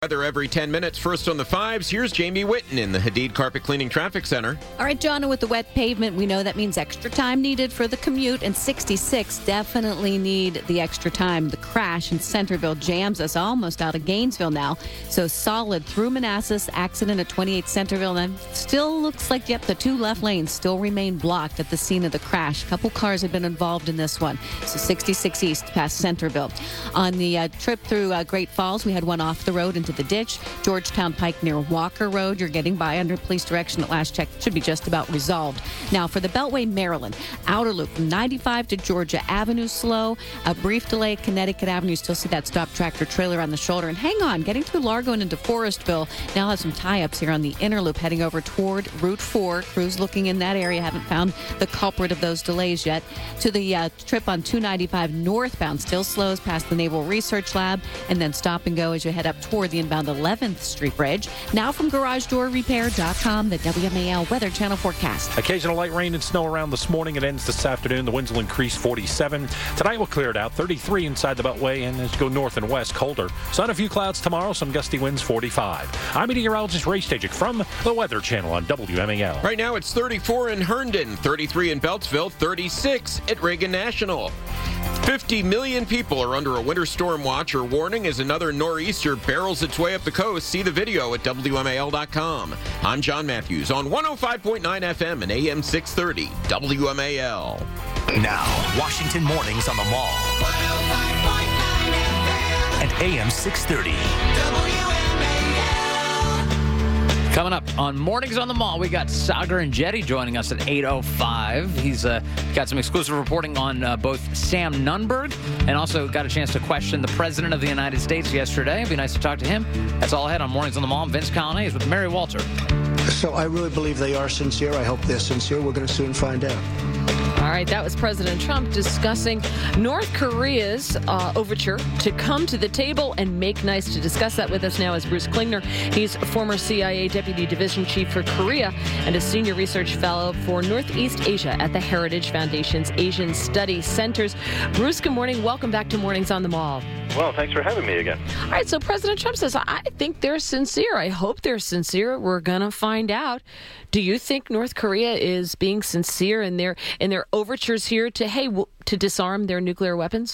Weather every 10 minutes. First on the fives, here's Jamie Whitten in the Hadid Carpet Cleaning Traffic Center. All right, John, with the wet pavement, we know that means extra time needed for the commute, and 66 definitely need the extra time. The crash in Centerville jams us almost out of Gainesville now. So solid through Manassas, accident at 28 Centerville, and still looks like, the two left lanes still remain blocked at the scene of the crash. A couple cars have been involved in this one. So 66 east past Centerville. On the trip through Great Falls, we had one off the road into the ditch. Georgetown Pike near Walker Road. You're getting by under police direction at last check. Should be just about resolved. Now for the Beltway, Maryland. Outer loop from 95 to Georgia Avenue slow. A brief delay at Connecticut Avenue. Still see that stop tractor trailer on the shoulder. And hang on, getting through Largo and into Forestville. Now has some tie-ups here on the inner loop heading over toward Route 4. Crews looking in that area. Haven't found the culprit of those delays yet. To the trip on 295 northbound. Still slows past the Naval Research Lab. And then stop and go as you head up toward the inbound 11th Street Bridge. Now from GarageDoorRepair.com, the WMAL Weather Channel forecast. Occasional light rain and snow around this morning. It ends this afternoon. The winds will increase 47. Tonight we'll clear it out. 33 inside the Beltway, and as you go north and west, colder. Sun, a few clouds tomorrow. Some gusty winds, 45. I'm meteorologist Ray Stajic from the Weather Channel on WMAL. Right now it's 34 in Herndon, 33 in Beltsville, 36 at Reagan National. 50 million people are under a winter storm watch or warning as another nor'easter barrels its way up the coast. See the video at WMAL.com. I'm John Matthews on 105.9 FM and AM 630 WMAL. Now, Washington Mornings on the Mall. 105.9 FM and AM 630 WMAL. Coming up on Mornings on the Mall, we got Sagar and Jetty joining us at 8:05. He's got some exclusive reporting on both Sam Nunberg and also got a chance to question the President of the United States yesterday. It'd be nice to talk to him. That's all ahead on Mornings on the Mall. Vince Colonnese is with Mary Walter. So I really believe they are sincere. I hope they're sincere. We're going to soon find out. All right, that was President Trump discussing North Korea's overture to come to the table and make nice. To discuss that with us now is Bruce Klingner. He's former CIA Deputy Division Chief for Korea and a Senior Research Fellow for Northeast Asia at the Heritage Foundation's Asian Study Centers. Bruce, good morning. Welcome back to Mornings on the Mall. Well, thanks for having me again. All right, so President Trump says, I think they're sincere. I hope they're sincere. We're going to find out. Do you think North Korea is being sincere in their overtures here to disarm their nuclear weapons?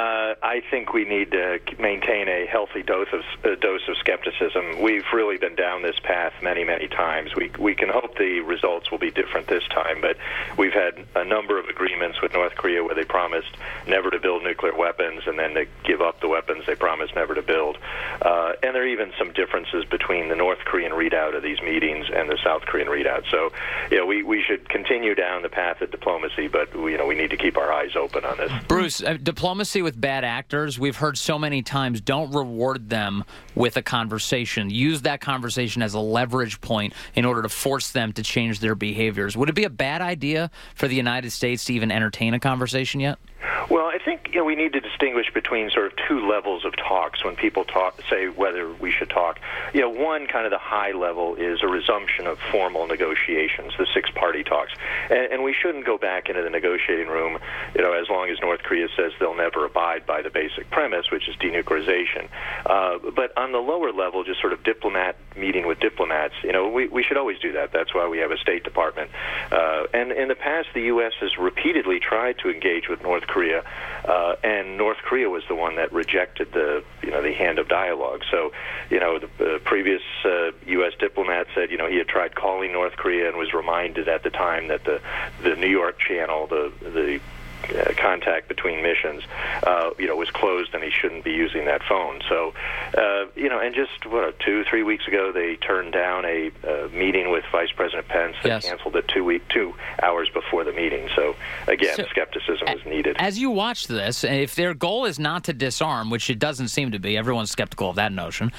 I think we need to maintain a healthy dose of skepticism. We've really been down this path many, many times. We can hope the results will be different this time, but we've had a number of agreements with North Korea where they promised never to build nuclear weapons, and then they give up the weapons they promised never to build. And there are even some differences between the North Korean readout of these meetings and the South Korean readout. So, we should continue down the path of diplomacy, but we need to keep our eyes open on this. Bruce, diplomacy with bad actors, we've heard so many times, don't reward them with a conversation. Use that conversation as a leverage point in order to force them to change their behaviors. Would it be a bad idea for the United States to even entertain a conversation yet? Well, I think we need to distinguish between sort of two levels of talks when people say whether we should talk. One kind of the high level is a resumption of formal negotiations, the six-party talks, and we shouldn't go back into the negotiating room, as long as North Korea says they'll never abide by the basic premise, which is denuclearization. But on the lower level, just sort of meeting with diplomats, we should always do that. That's why we have a State Department. And in the past, the U.S. has repeatedly tried to engage with North Korea, and North Korea was the one that rejected the hand of dialogue. So, the previous U.S. diplomat said, he had tried calling North Korea and was reminded at the time that the New York channel, the contact between missions, was closed, and he shouldn't be using that phone. So, and just 2-3 weeks ago, they turned down a meeting with Vice President Pence. They canceled it 2 hours before the meeting. So, again, skepticism is needed. As you watch this, if their goal is not to disarm, which it doesn't seem to be, everyone's skeptical of that notion,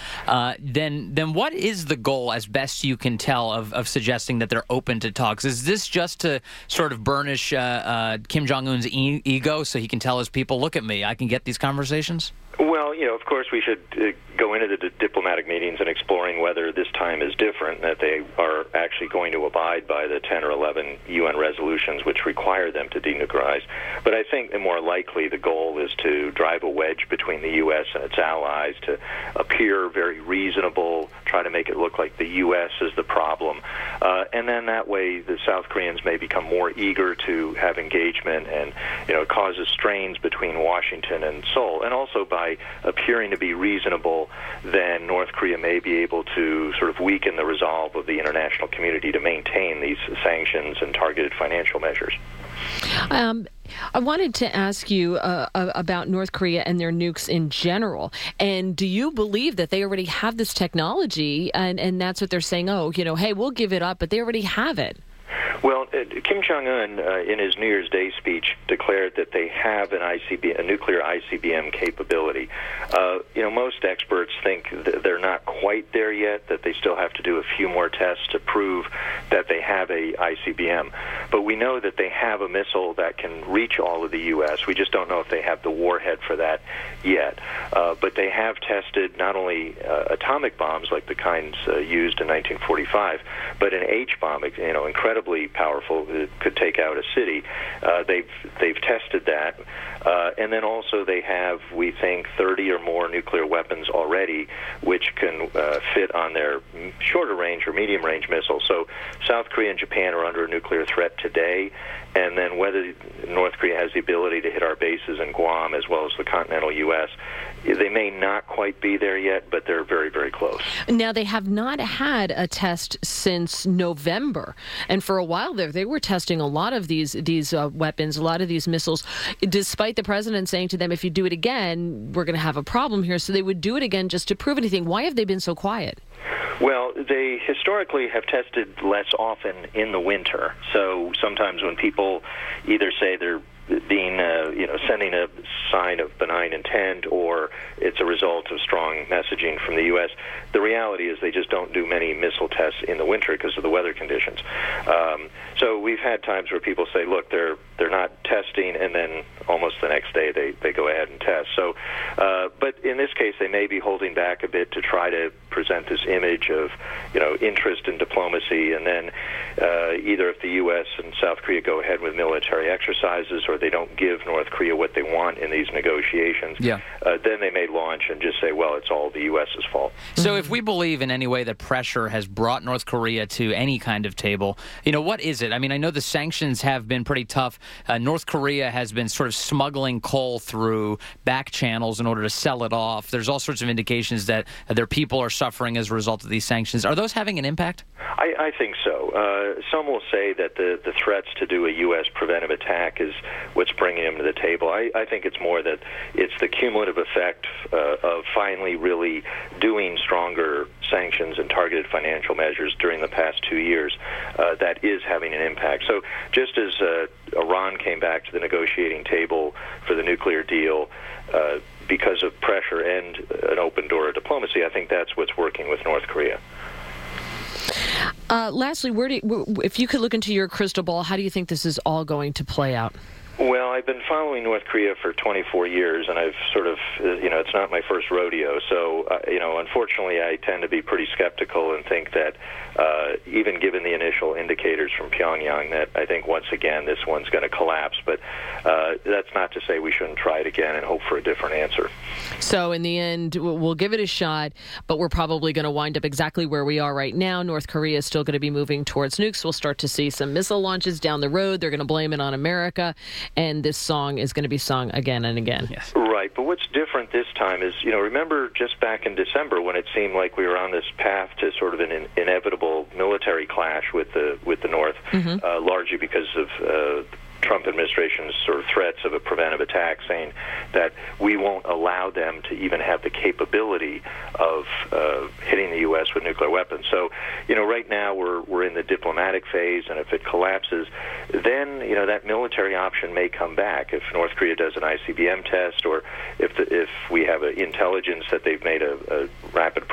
then what is the goal, as best you can tell, of suggesting that they're open to talks? Is this just to sort of burnish Kim Jong-un's ego so he can tell his people, look at me, I can get these conversations? Well, of course we should go into the diplomatic meetings and exploring whether this time is different, that they are actually going to abide by the 10 or 11 UN resolutions which require them to denuclearize. But I think the more likely the goal is to drive a wedge between the U.S. and its allies, to appear very reasonable, try to make it look like the U.S. is the problem. And then that way the South Koreans may become more eager to have engagement, and it causes strains between Washington and Seoul. And also by appearing to be reasonable, then North Korea may be able to sort of weaken the resolve of the international community to maintain these sanctions and targeted financial measures. I wanted to ask you about North Korea and their nukes in general. And do you believe that they already have this technology, and that's what they're saying, hey, we'll give it up, but they already have it? Well, Kim Jong-un, in his New Year's Day speech, declared that they have a nuclear ICBM capability. Most experts think that they're not quite there yet, that they still have to do a few more tests to prove that they have a ICBM. But we know that they have a missile that can reach all of the U.S. We just don't know if they have the warhead for that yet. But they have tested not only atomic bombs like the kinds used in 1945, but an H-bomb, incredibly powerful. It could take out a city. They've tested that. And then also they have, we think, 30 or more nuclear weapons already, which can fit on their shorter range or medium range missiles. So South Korea and Japan are under a nuclear threat today, and then whether North Korea has the ability to hit our bases in Guam as well as the continental U.S., they may not quite be there yet, but they're very, very close. Now, they have not had a test since November, and for a while there, they were testing a lot of these weapons, a lot of these missiles, despite the president saying to them, if you do it again, we're going to have a problem here. So they would do it again just to prove anything. Why have they been so quiet? Well, they historically have tested less often in the winter. So sometimes when people either say they're being, sending a sign of benign intent, or it's a result of strong messaging from the U.S., the reality is they just don't do many missile tests in the winter because of the weather conditions. So we've had times where people say, look, they're not testing, and then almost the next day they go ahead and test. So, but in this case, they may be holding back a bit to try to present this image of, interest in diplomacy, and then either if the U.S. and South Korea go ahead with military exercises, or they don't give North Korea what they want in these negotiations, then they may launch and just say, well, it's all the U.S.'s fault. So if we believe in any way that pressure has brought North Korea to any kind of table, what is it? I mean, I know the sanctions have been pretty tough. North Korea has been sort of smuggling coal through back channels in order to sell it off. There's all sorts of indications that their people are suffering as a result of these sanctions. Are those having an impact? I think so. Some will say that the threats to do a U.S. preventive attack is what's bringing them to the table. I think it's more that it's the cumulative effect of finally really doing stronger sanctions and targeted financial measures during the past 2 years that is having an impact. So just as Iran came back to the negotiating table for the nuclear deal because of pressure and an open door of diplomacy, I think that's what's working with North Korea. Lastly, if you could look into your crystal ball, how do you think this is all going to play out? Well, I've been following North Korea for 24 years, and I've sort of, it's not my first rodeo. So, unfortunately, I tend to be pretty skeptical and think that even given the initial indicators from Pyongyang, that I think once again this one's going to collapse. But that's not to say we shouldn't try it again and hope for a different answer. So in the end, we'll give it a shot, but we're probably going to wind up exactly where we are right now. North Korea is still going to be moving towards nukes. We'll start to see some missile launches down the road. They're going to blame it on America. And this song is going to be sung again and again. Yes. Right, but what's different this time is, remember just back in December when it seemed like we were on this path to sort of an inevitable military clash with the North, largely because of Trump administration's sort of threats of a preventive attack, saying that we won't allow them to even have the capability of hitting the U.S. with nuclear weapons. So, right now we're in the diplomatic phase, and if it collapses, then that military option may come back. If North Korea does an ICBM test, or if we have intelligence that they've made a rapid progress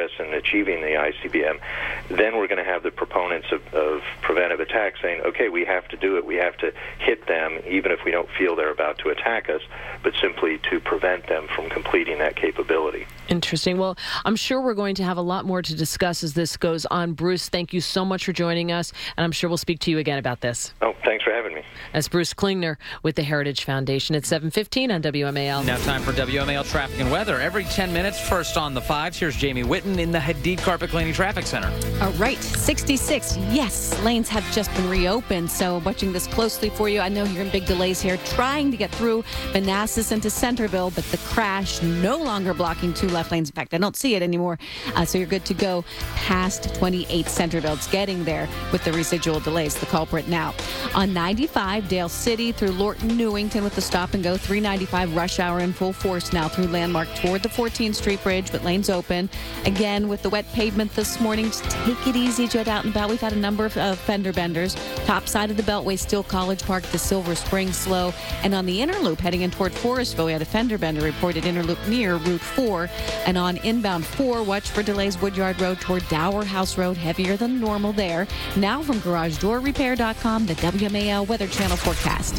success in achieving the ICBM, then we're going to have the proponents of preventive attack saying, okay, we have to do it. We have to hit them, even if we don't feel they're about to attack us, but simply to prevent them from completing that capability. Interesting. Well, I'm sure we're going to have a lot more to discuss as this goes on. Bruce, thank you so much for joining us, and I'm sure we'll speak to you again about this. Oh, thanks for having me. That's Bruce Klingner with the Heritage Foundation at 7:15 on WMAL. Now time for WMAL traffic and weather. Every 10 minutes, first on the 5s, here's Jamie Whitten in the Hadid Carpet Cleaning Traffic Center. All right, 66. Yes, lanes have just been reopened, so watching this closely for you. I know you're in big delays here trying to get through Manassas into Centerville, but the crash no longer blocking two left lanes. In fact, I don't see it anymore, so you're good to go past 28 Centerville. It's getting there with the residual delays, the culprit now. On 95, Dale City through Lorton, Newington with the stop and go. 395 rush hour in full force now through Landmark toward the 14th Street Bridge, but lanes open. Again, with the wet pavement this morning, just take it easy, Jet out and about. We've had a number of fender benders. Top side of the Beltway, still College Park to Silver Spring slow. And on the inner loop heading in toward Forestville, we had a fender bender reported inner loop near Route 4. And on inbound 4, watch for delays Woodyard Road toward Dower House Road, heavier than normal there. Now from GarageDoorRepair.com, the WMAL Weather Channel forecast.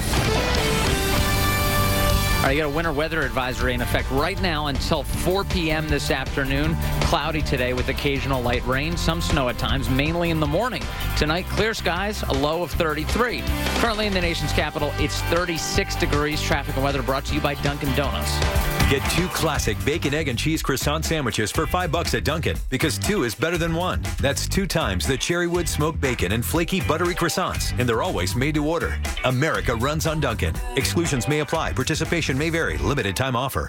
All right, you got a winter weather advisory in effect right now until 4 p.m. this afternoon. Cloudy today with occasional light rain, some snow at times, mainly in the morning. Tonight, clear skies, a low of 33. Currently in the nation's capital, it's 36 degrees. Traffic and weather brought to you by Dunkin' Donuts. Get 2 classic bacon, egg, and cheese croissant sandwiches for $5 at Dunkin', because 2 is better than 1. That's 2 times the Cherrywood smoked bacon and flaky buttery croissants, and they're always made to order. America runs on Dunkin'. Exclusions may apply. Participation may vary. Limited time offer.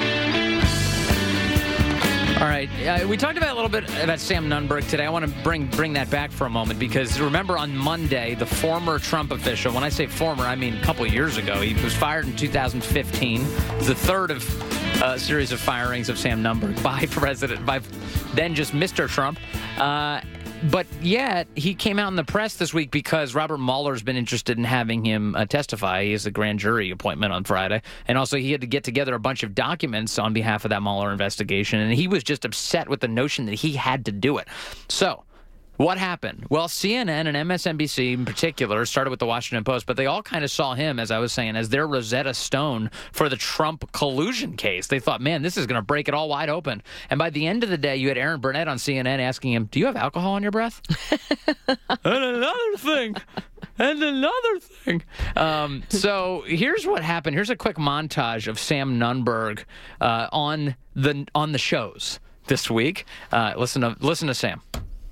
All right, we talked about a little bit about Sam Nunberg today. I want to bring that back for a moment because remember on Monday, the former Trump official, when I say former, I mean a couple of years ago, he was fired in 2015. It was the third of a series of firings of Sam Nunberg by then just Mr. Trump. But yet, he came out in the press this week because Robert Mueller's been interested in having him testify. He has a grand jury appointment on Friday. And also, he had to get together a bunch of documents on behalf of that Mueller investigation. And he was just upset with the notion that he had to do it. So, what happened? Well, CNN and MSNBC in particular started with the Washington Post, but they all kind of saw him, as I was saying, as their Rosetta Stone for the Trump collusion case. They thought, man, this is going to break it all wide open. And by the end of the day, you had Aaron Burnett on CNN asking him, do you have alcohol on your breath? And another thing. And another thing. So here's what happened. Here's a quick montage of Sam Nunberg on the shows this week. Listen to Sam.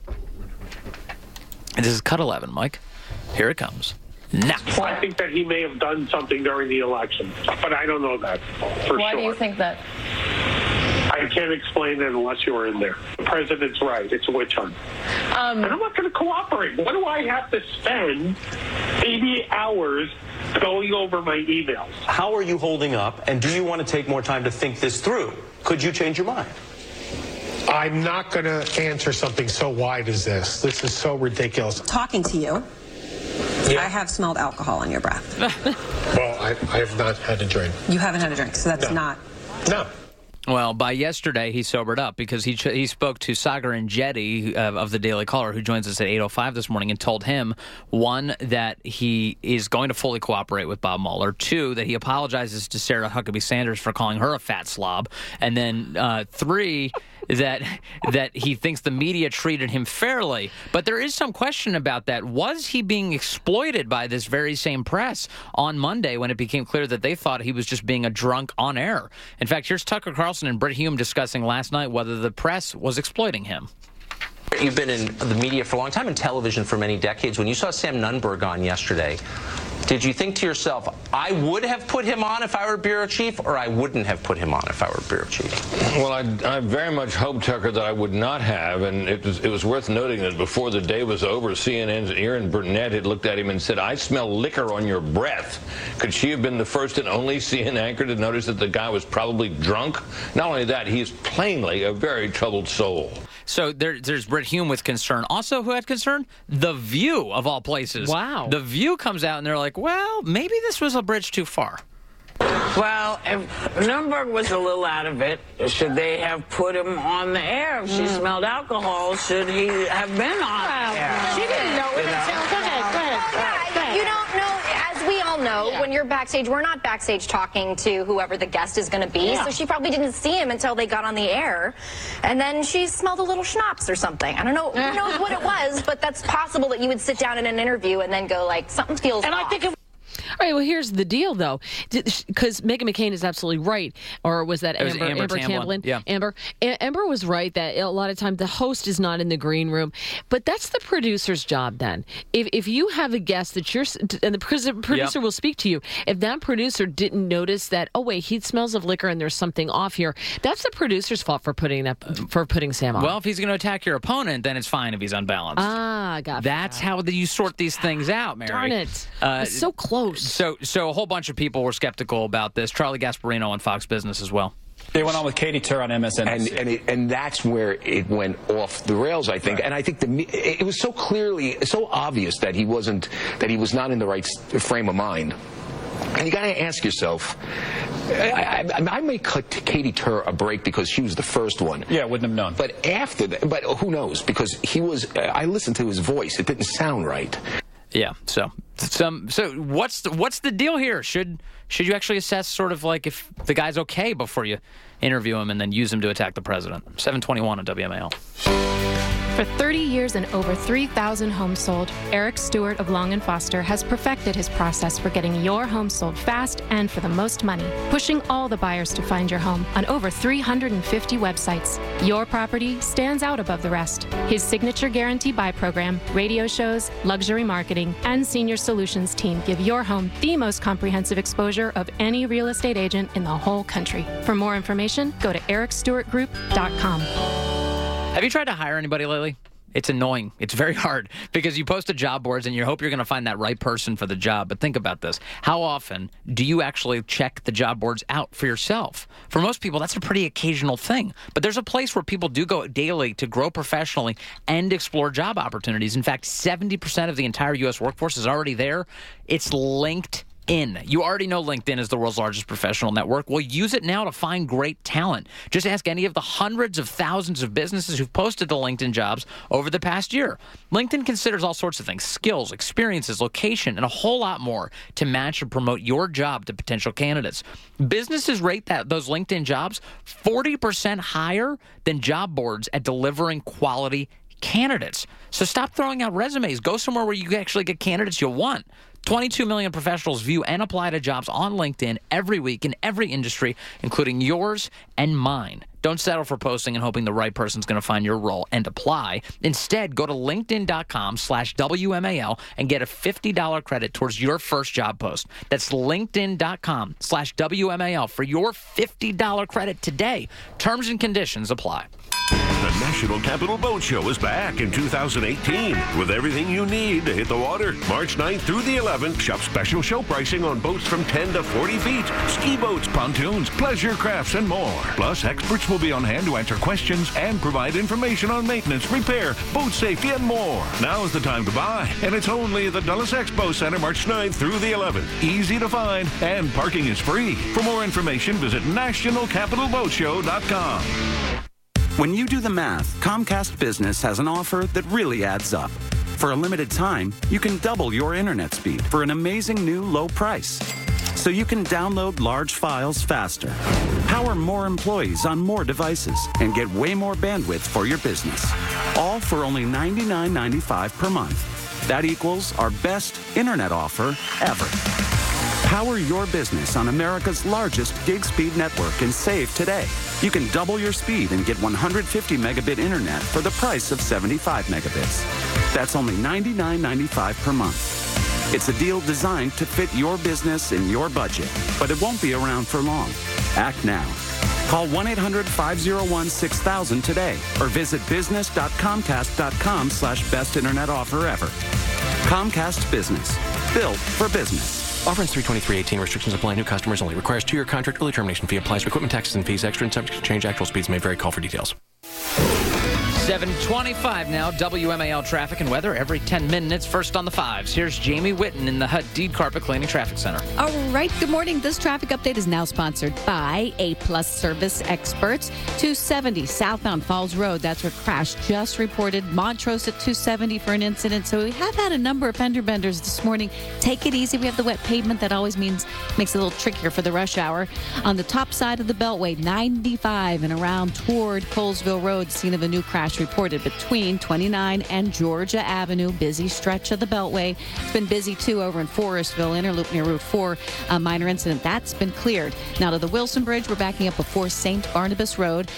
This is cut 11, Mike. Here it comes. Now. Well, I think that he may have done something during the election, but I don't know that for sure. Why do you think that? I can't explain it unless you were in there. The president's right. It's a witch hunt. And I'm not going to cooperate. What do I have to spend 80 hours going over my emails? How are you holding up, and do you want to take more time to think this through? Could you change your mind? I'm not going to answer something so wide as this. This is so ridiculous. Talking to you, I have smelled alcohol on your breath. Well, I have not had a drink. You haven't had a drink, so that's not... No. Well, by yesterday, he sobered up because he spoke to Sagar Enjeti of the Daily Caller, who joins us at 8:05 this morning, and told him, 1, that he is going to fully cooperate with Bob Mueller, 2, that he apologizes to Sarah Huckabee Sanders for calling her a fat slob, and then 3, that he thinks the media treated him fairly. But there is some question about that. Was he being exploited by this very same press on Monday when it became clear that they thought he was just being a drunk on air? In fact, here's Tucker Carlson and Brit Hume discussing last night whether the press was exploiting him. You've been in the media for a long time, and television for many decades. When you saw Sam Nunberg on yesterday, did you think to yourself, I would have put him on if I were bureau chief, or I wouldn't have put him on if I were bureau chief? Well, I very much hope, Tucker, that I would not have, and it was worth noting that before the day was over, CNN's Aaron Burnett had looked at him and said, I smell liquor on your breath. Could she have been the first and only CNN anchor to notice that the guy was probably drunk? Not only that, he's plainly a very troubled soul. So there's Brit Hume with concern. Also, who had concern? The View, of all places. Wow. The View comes out, and they're like, well, maybe this was a bridge too far. Well, if Nunberg was a little out of it, should they have put him on the air? If she smelled alcohol, should he have been on air? She didn't know it until... Go ahead. You don't know, as we all know, when you're backstage, we're not backstage talking to whoever the guest is going to be, so she probably didn't see him until they got on the air, and then she smelled a little schnapps or something. I don't know who knows what it was, but that's possible that you would sit down in an interview and then go like, something feels off. I think all right, well, here's the deal, though, because Meghan McCain is absolutely right. Or was that Amber Tamblyn? Yeah. Amber was right that a lot of times the host is not in the green room, but that's the producer's job then. If you have a guest that and the producer will speak to you, if that producer didn't notice that, oh, wait, he smells of liquor and there's something off here, that's the producer's fault for putting Sam on. Well, if he's going to attack your opponent, then it's fine if he's unbalanced. Gotcha. That's how you sort these things out, Mary. Darn it. It's so close. So a whole bunch of people were skeptical about this. Charlie Gasparino on Fox Business as well. They went on with Katie Tur on MSNBC. And that's where it went off the rails, I think. Right. And I think it was so obvious that he was not in the right frame of mind. And you got to ask yourself, I may cut Katie Tur a break because she was the first one. Yeah, wouldn't have known. But after that, but who knows? Because I listened to his voice. It didn't sound right. Yeah. So what's the deal here? Should you actually assess sort of like if the guy's okay before you interview him and then use him to attack the president? 721 on WMAL. For 30 years and over 3,000 homes sold, Eric Stewart of Long & Foster has perfected his process for getting your home sold fast and for the most money, pushing all the buyers to find your home on over 350 websites. Your property stands out above the rest. His Signature Guarantee Buy program, radio shows, luxury marketing, and senior solutions team give your home the most comprehensive exposure of any real estate agent in the whole country. For more information, go to ericstewartgroup.com. Have you tried to hire anybody lately? It's annoying. It's very hard because you post to job boards and you hope you're going to find that right person for the job. But think about this. How often do you actually check the job boards out for yourself? For most people, that's a pretty occasional thing. But there's a place where people do go daily to grow professionally and explore job opportunities. In fact, 70% of the entire U.S. workforce is already there. It's LinkedIn. You already know LinkedIn is the world's largest professional network. Well, use it now to find great talent. Just ask any of the hundreds of thousands of businesses who've posted to LinkedIn jobs over the past year. LinkedIn considers all sorts of things, skills, experiences, location, and a whole lot more to match and promote your job to potential candidates. Businesses rate those LinkedIn jobs 40% higher than job boards at delivering quality candidates. So stop throwing out resumes. Go somewhere where you actually get candidates you want. 22 million professionals view and apply to jobs on LinkedIn every week in every industry, including yours and mine. Don't settle for posting and hoping the right person's going to find your role and apply. Instead, go to linkedin.com/WMAL and get a $50 credit towards your first job post. That's linkedin.com/WMAL for your $50 credit today. Terms and conditions apply. The National Capital Boat Show is back in 2018 with everything you need to hit the water. March 9th through the 11th, shop special show pricing on boats from 10 to 40 feet, ski boats, pontoons, pleasure crafts, and more. Plus, experts will be on hand to answer questions and provide information on maintenance, repair, boat safety, and more. Now is the time to buy, and it's only at the Dulles Expo Center March 9th through the 11th. Easy to find, and parking is free. For more information, visit nationalcapitalboatshow.com. When you do the math, Comcast Business has an offer that really adds up. For a limited time, you can double your internet speed for an amazing new low price. So you can download large files faster, power more employees on more devices, and get way more bandwidth for your business. All for only $99.95 per month. That equals our best internet offer ever. Power your business on America's largest gig speed network and save today. You can double your speed and get 150 megabit internet for the price of 75 megabits. That's only $99.95 per month. It's a deal designed to fit your business and your budget, but it won't be around for long. Act now. Call 1-800-501-6000 today or visit business.comcast.com/best internet offer ever. Comcast Business. Built for business. Offer ends 3/23/18. Restrictions apply. New customers only. Requires 2-year contract. Early termination fee applies. Equipment taxes and fees extra and subject to change. Actual speeds may vary. Call for details. 7:25 now. WMAL traffic and weather every 10 minutes. First on the fives. Here's Jamie Whitten in the Hadid Carpet Cleaning Traffic Center. All right. Good morning. This traffic update is now sponsored by A-Plus Service Experts. 270 southbound Falls Road. That's where crash just reported. Montrose at 270 for an incident. So we have had a number of fender benders this morning. Take it easy. We have the wet pavement. That always makes it a little trickier for the rush hour. On the top side of the Beltway, 95 and around toward Colesville Road, scene of a new crash reported between 29 and Georgia Avenue. Busy stretch of the Beltway. It's been busy, too, over in Forestville, Interloop near Route 4. A minor incident. That's been cleared. Now to the Wilson Bridge, we're backing up before St. Barnabas Road.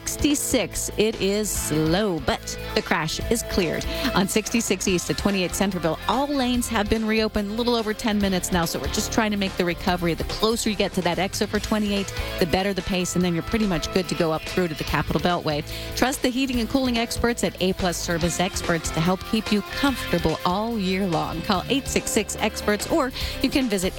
66. It is slow, but the crash is cleared. On 66 East at 28 Centerville, all lanes have been reopened a little over 10 minutes now, so we're just trying to make the recovery. The closer you get to that exit for 28, the better the pace, and then you're pretty much good to go up through to the Capitol Beltway. Trust the heating and cooling experts at A-Plus Service Experts to help keep you comfortable all year long. Call 866-EXPERTS, or you can visit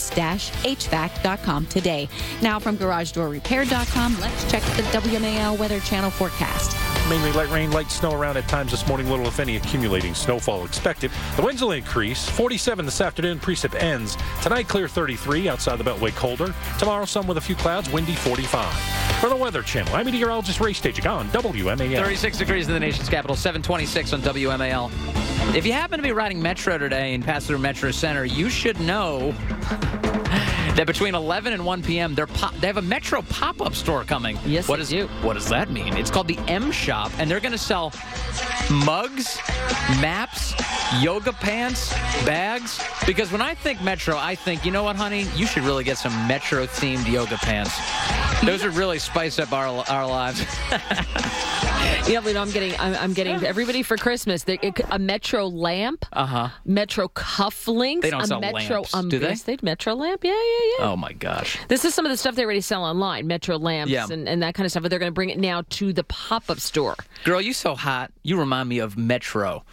a-plus-hvac.com today. Now from GarageDoorRepair.com, let's check the WMAL Weather Channel forecast. Mainly light rain, light snow around at times this morning. Little, if any, accumulating snowfall expected. The winds will increase. 47 this afternoon. Precip ends. Tonight, clear 33. Outside the Beltway, colder. Tomorrow, some with a few clouds. Windy 45. For the Weather Channel, I'm meteorologist Ray Stagik on WMAL. 36 degrees in the nation's capital. 726 on WMAL. If you happen to be riding Metro today and pass through Metro Center, you should know that between 11 and 1 p.m., they have a Metro pop-up store coming. Yes, What does that mean? It's called the M Shop, and they're going to sell mugs, maps, yoga pants, bags. Because when I think Metro, I think, you know what, honey? You should really get some Metro-themed yoga pants. Those would really spice up our lives. Yeah, but I'm getting everybody for Christmas a Metro lamp, Metro cufflinks. They don't sell Metro lamps, do they? Metro lamp, yeah. Oh my gosh! This is some of the stuff they already sell online, Metro lamps and that kind of stuff. But they're going to bring it now to the pop-up store. Girl, you so hot. You remind me of Metro.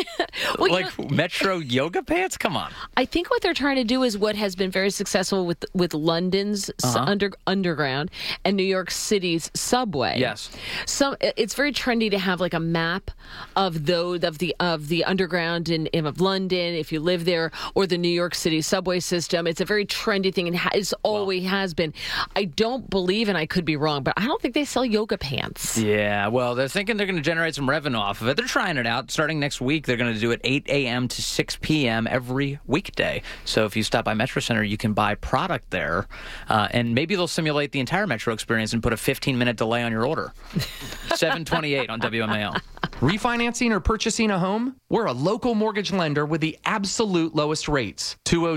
Metro yoga pants. Come on. I think what they're trying to do is what has been very successul with London's underground and New York City's subway. Yes. It's very trendy to have like a map of the underground of London, if you live there, or the New York City subway system. It's a very trendy thing, and it's always has been. I don't believe, and I could be wrong, but I don't think they sell yoga pants. Yeah, well, they're thinking they're going to generate some revenue off of it. They're trying it out. Starting next week, they're going to do it 8 a.m. to 6 p.m. every weekday. So if you stop by Metro Center, you can buy product there, and maybe they'll simulate the entire Metro experience and put a 15-minute delay on your order. 728 on WMAL. Refinancing or purchasing a home? We're a local mortgage lender with the absolute lowest rates.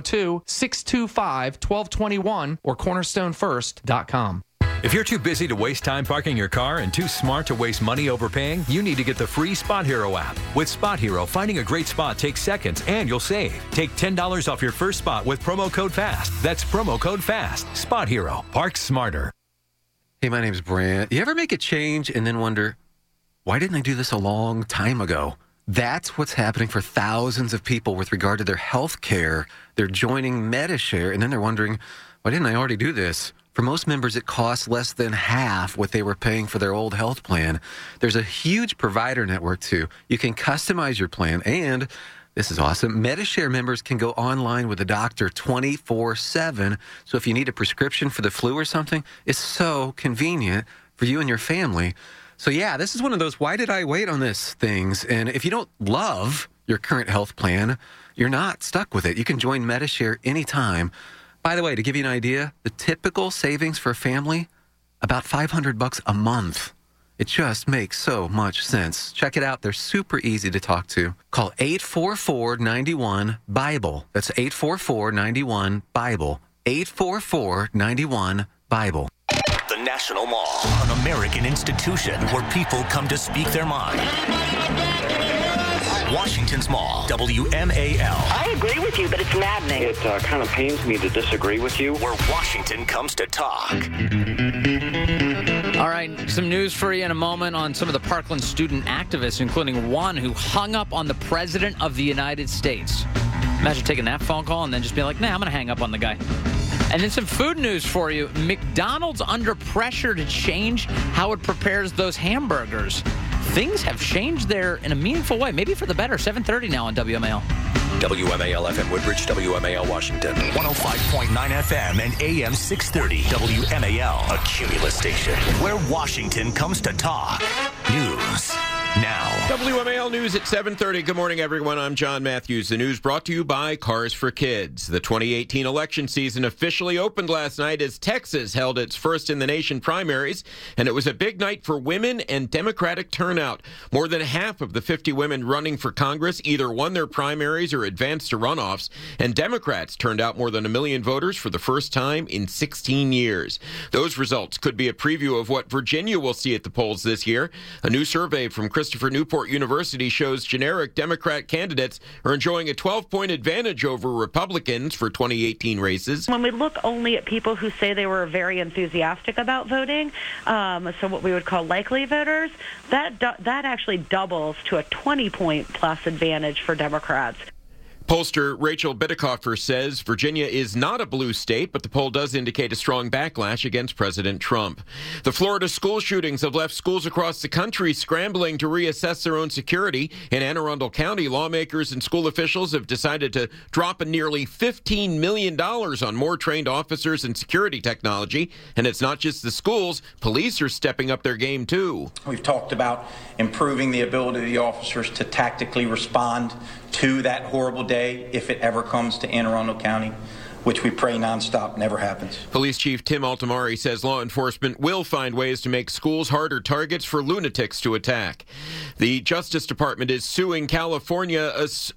202-625-1221 or cornerstonefirst.com. If you're too busy to waste time parking your car and too smart to waste money overpaying, you need to get the free Spot Hero app. With Spot Hero, finding a great spot takes seconds and you'll save. Take $10 off your first spot with promo code FAST. That's promo code FAST. Spot Hero. Park smarter. Hey, my name's Brant. You ever make a change and then wonder, why didn't I do this a long time ago? That's what's happening for thousands of people with regard to their health care. They're joining Medi-Share, and then they're wondering, why didn't I already do this? For most members, it costs less than half what they were paying for their old health plan. There's a huge provider network, too. You can customize your plan, and this is awesome. Medi-Share members can go online with a doctor 24/7. So if you need a prescription for the flu or something, it's so convenient for you and your family. So yeah, this is one of those why did I wait on this things. And if you don't love your current health plan, you're not stuck with it. You can join Medi-Share anytime. By the way, to give you an idea, the typical savings for a family, about $500 a month. It just makes so much sense. Check it out. They're super easy to talk to. Call 844-91-BIBLE. That's 844-91-BIBLE. 844-91-BIBLE. The National Mall, an American institution where people come to speak their mind. Washington's Mall, WMAL. I agree with you, but it's maddening. It kind of pains me to disagree with you. Where Washington comes to talk. All right, some news for you in a moment on some of the Parkland student activists, including one who hung up on the President of the United States. Imagine taking that phone call and then just being like, nah, I'm going to hang up on the guy. And then some food news for you. McDonald's under pressure to change how it prepares those hamburgers. things have changed there in a meaningful way, maybe for the better. 7:30 now on WMAL. WMAL FM Woodbridge, WMAL Washington. 105.9 FM and AM 630. WMAL, a Cumulus station where Washington comes to talk. News now. WMAL News at 7:30. Good morning, everyone. I'm John Matthews. The news brought to you by Cars for Kids. The 2018 election season officially opened last night as Texas held its first in the nation primaries, and it was a big night for women and Democratic turnout. More than half of the 50 women running for Congress either won their primaries or advanced to runoffs, and Democrats turned out more than 1 million voters for the first time in 16 years. Those results could be a preview of what Virginia will see at the polls this year. A new survey from Christopher Newport University shows generic Democrat candidates are enjoying a 12-point advantage over Republicans for 2018 races. When we look only at people who say they were very enthusiastic about voting, so what we would call likely voters, that actually doubles to a 20-point plus advantage for Democrats. Pollster Rachel Bidikofer says Virginia is not a blue state, but the poll does indicate a strong backlash against President Trump. The Florida school shootings have left schools across the country scrambling to reassess their own security. In Anne Arundel County, lawmakers and school officials have decided to drop nearly $15 million on more trained officers and security technology. And it's not just the schools. Police are stepping up their game, too. We've talked about improving the ability of the officers to tactically respond to that horrible day if it ever comes to Anne Arundel County, which we pray nonstop never happens. Police Chief Tim Altamari says law enforcement will find ways to make schools harder targets for lunatics to attack. The Justice Department is suing California,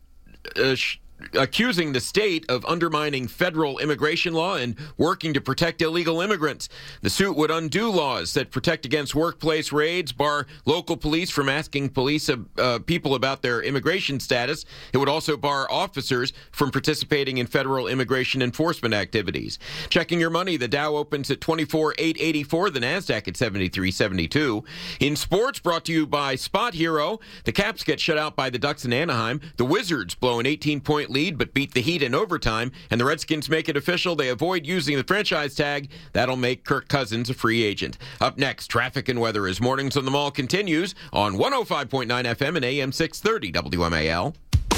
accusing the state of undermining federal immigration law and working to protect illegal immigrants. The suit would undo laws that protect against workplace raids, bar local police from asking people about their immigration status. It would also bar officers from participating in federal immigration enforcement activities. Checking your money, the Dow opens at 24,884, the NASDAQ at 7372. In sports, brought to you by Spot Hero, the Caps get shut out by the Ducks in Anaheim. The Wizards blow an 18-point lead but beat the Heat in overtime, and the Redskins make it official. They avoid using the franchise tag. That'll make Kirk Cousins a free agent. Up next, traffic and weather as Mornings on the Mall continues on 105.9 FM and AM 630 WMAL.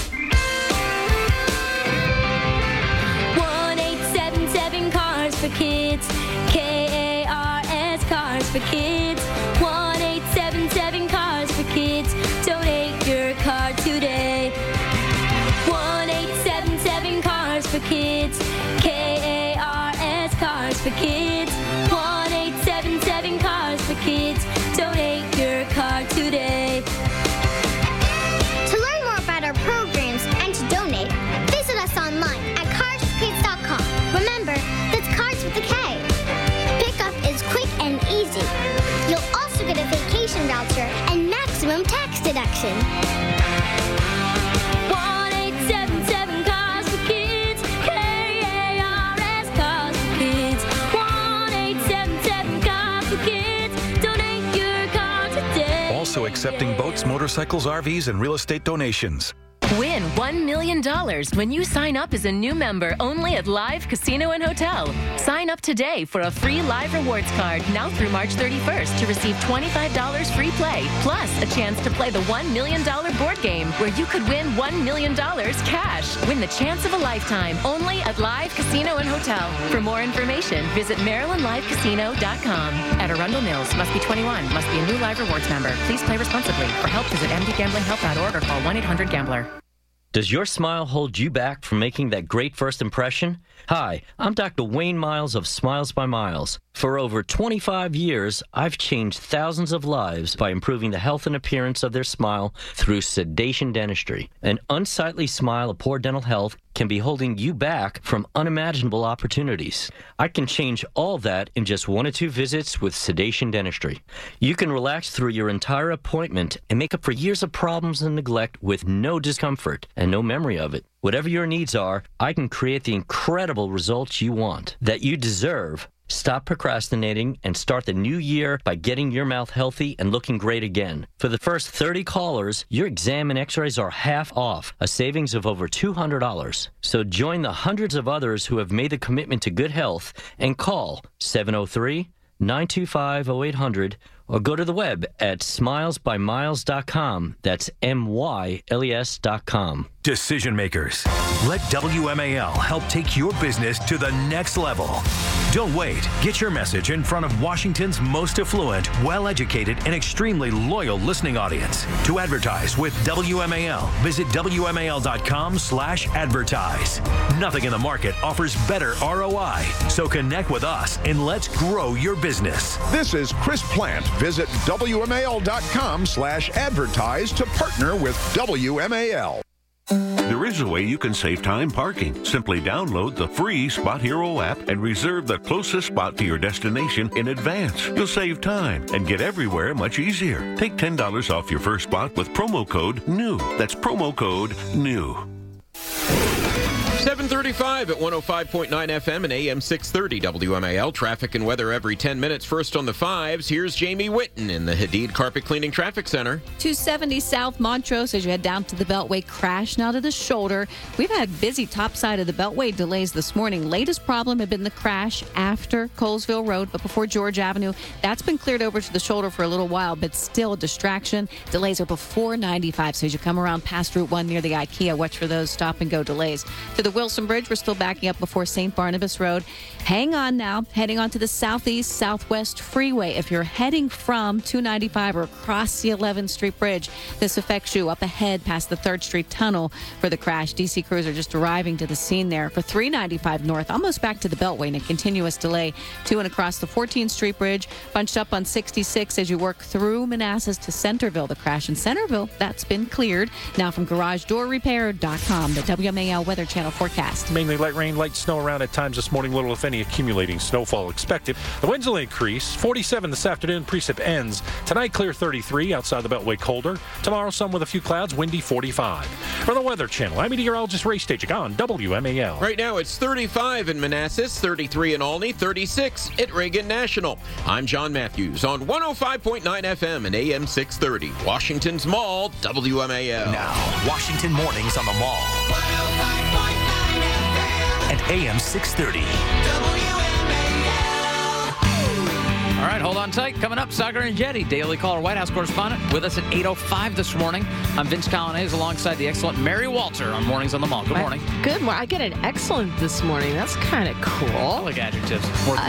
1877 Cars for Kids. KARS Cars for Kids. 1877 Cars for Kids. Donate your car today. 1877 Cars for Kids. KARS Cars for Kids. 1877 Cars for Kids. Donate your car today. To learn more about our programs and to donate, visit us online at carsforkids.com. Remember, that's Cars with a K. Pickup is quick and easy. You'll also get a vacation voucher and maximum tax deduction. 1877 Cars for Kids. KARS Cars for Kids. 1877 Cars for Kids. Donate your car today. Also accepting boats, motorcycles, RVs, and real estate donations. Win $1 million when you sign up as a new member only at Live Casino and Hotel. Sign up today for a free Live Rewards card now through March 31st to receive $25 free play, plus a chance to play the $1 million board game where you could win $1 million cash. Win the chance of a lifetime only at Live Casino and Hotel. For more information, visit MarylandLiveCasino.com. At Arundel Mills, must be 21, must be a new Live Rewards member. Please play responsibly. For help, visit mdgamblinghelp.org or call 1-800-GAMBLER. Does your smile hold you back from making that great first impression? Hi, I'm Dr. Wayne Miles of Smiles by Miles. For over 25 years, I've changed thousands of lives by improving the health and appearance of their smile through sedation dentistry. An unsightly smile of poor dental health can be holding you back from unimaginable opportunities. I can change all that in just 1 or 2 visits with sedation dentistry. You can relax through your entire appointment and make up for years of problems and neglect with no discomfort and no memory of it. Whatever your needs are, I can create the incredible results you want, that you deserve. Stop procrastinating and start the new year by getting your mouth healthy and looking great again. For the first 30 callers, your exam and x-rays are half off, a savings of over $200. So join the hundreds of others who have made the commitment to good health and call 703 925-0800, or go to the web at smilesbymiles.com. That's MYLES.com. Decision makers, let WMAL help take your business to the next level. Don't wait. Get your message in front of Washington's most affluent, well-educated, and extremely loyal listening audience. To advertise with WMAL, visit WMAL.com/advertise. Nothing in the market offers better ROI. So connect with us and let's grow your business. This is Chris Plant. Visit WMAL.com/advertise to partner with WMAL. There is a way you can save time parking. Simply download the free Spot Hero app and reserve the closest spot to your destination in advance. You'll save time and get everywhere much easier. Take $10 off your first spot with promo code NEW. That's promo code NEW. 7:35 at 105.9 FM and AM 630 WMAL. Traffic and weather every 10 minutes. First on the fives, here's Jamie Whitten in the Hadid Carpet Cleaning Traffic Center. 270 South Montrose as you head down to the Beltway, crash now to the shoulder. We've had busy top side of the Beltway delays this morning. Latest problem had been the crash after Colesville Road, but before George Avenue. That's been cleared over to the shoulder for a little while, but still a distraction. Delays are before 95, so as you come around past Route 1 near the IKEA, watch for those stop-and-go delays. To the Wilson Bridge, we're still backing up before St. Barnabas Road. Hang on now, heading onto the southeast southwest freeway. If you're heading from 295 or across the 11th Street Bridge, this affects you up ahead past the 3rd Street Tunnel for the crash. DC crews are just arriving to the scene there. For 395 north, almost back to the Beltway in a continuous delay to and across the 14th Street Bridge. Bunched up on 66 as you work through Manassas to Centerville. The crash in Centerville, that's been cleared. Now from GarageDoorRepair.com, the WMAL Weather Channel forecast. Mainly light rain, light snow around at times this morning. Little, if any, accumulating snowfall expected. The winds will increase. 47 this afternoon. Precip ends. Tonight, clear 33. Outside the Beltway, colder. Tomorrow, some with a few clouds. Windy 45. For the Weather Channel, I'm meteorologist Ray Stagik on WMAL. Right now, it's 35 in Manassas, 33 in Olney, 36 at Reagan National. I'm John Matthews on 105.9 FM and AM 630. Washington's Mall, WMAL. Now, Washington Mornings on the Mall. And AM 630. All right, hold on tight. Coming up, Sagar and Jetty, Daily Caller White House correspondent, with us at 8:05 this morning. I'm Vince Colonnese alongside the excellent Mary Walter on Mornings on the Mall. Good morning. Good morning. I get an excellent this morning. That's kind of cool. I like adjectives.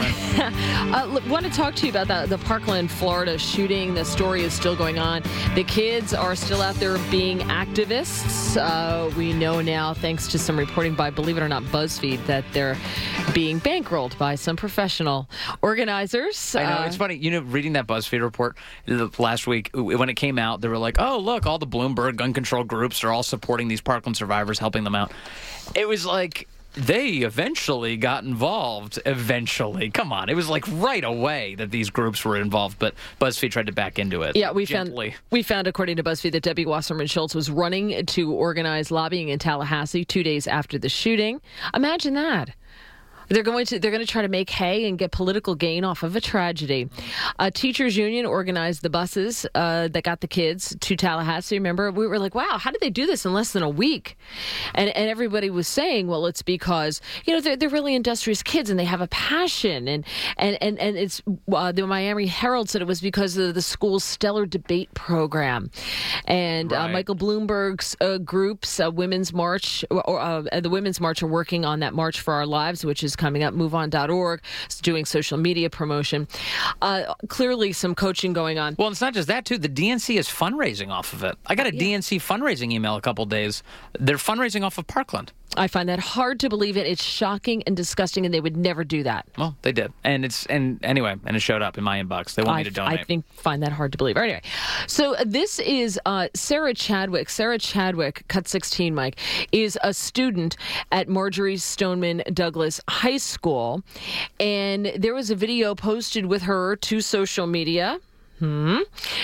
Want to talk to you about the Parkland, Florida shooting. The story is still going on. The kids are still out there being activists. We know now, thanks to some reporting by, believe it or not, BuzzFeed, that they're being bankrolled by some professional organizers. I know. It's funny, reading that BuzzFeed report last week, when it came out, they were like, oh, look, all the Bloomberg gun control groups are all supporting these Parkland survivors, helping them out. It was like, they eventually got involved. Come on. It was like right away that these groups were involved, but BuzzFeed tried to back into it. Yeah, we gently. found, according to BuzzFeed, that Debbie Wasserman Schultz was running to organize lobbying in Tallahassee 2 days after the shooting. Imagine that. They're going to try to make hay and get political gain off of a tragedy. A teachers union organized the buses that got the kids to Tallahassee. Remember, we were like, wow, how did they do this in less than a week? And everybody was saying, well, it's because they're really industrious kids and they have a passion. And it's the Miami Herald said it was because of the school's stellar debate program. And right. Michael Bloomberg's groups, Women's March, the Women's March are working on that March for Our Lives, which is coming up. MoveOn.org is doing social media promotion. Clearly some coaching going on. Well, it's not just that, too. The DNC is fundraising off of it. I got a DNC fundraising email a couple days. They're fundraising off of Parkland. I find that hard to believe it. It's shocking and disgusting, and they would never do that. Well, they did. And it showed up in my inbox. They want me to donate. I find that hard to believe. Anyway, so this is Sarah Chadwick. Sarah Chadwick, cut 16, Mike, is a student at Marjorie Stoneman Douglas High School. And there was a video posted with her to social media. And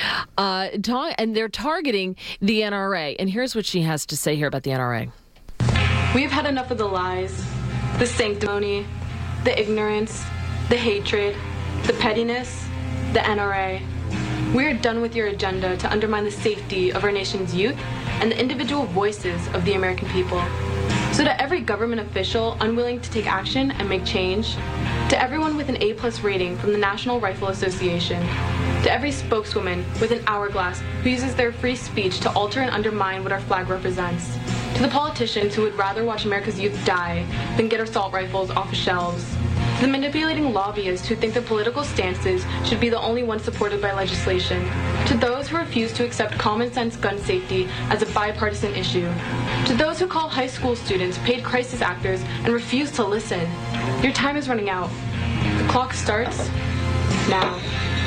they're targeting the NRA. And here's what she has to say here about the NRA. We've had enough of the lies, the sanctimony, the ignorance, the hatred, the pettiness, the NRA. We are done with your agenda to undermine the safety of our nation's youth and the individual voices of the American people. So to every government official unwilling to take action and make change, to everyone with an A+ rating from the National Rifle Association, to every spokeswoman with an hourglass who uses their free speech to alter and undermine what our flag represents, to the politicians who would rather watch America's youth die than get assault rifles off of shelves, to the manipulating lobbyists who think their political stances should be the only ones supported by legislation, to those who refuse to accept common sense gun safety as a bipartisan issue, to those who call high school students paid crisis actors and refuse to listen. Your time is running out. The clock starts now.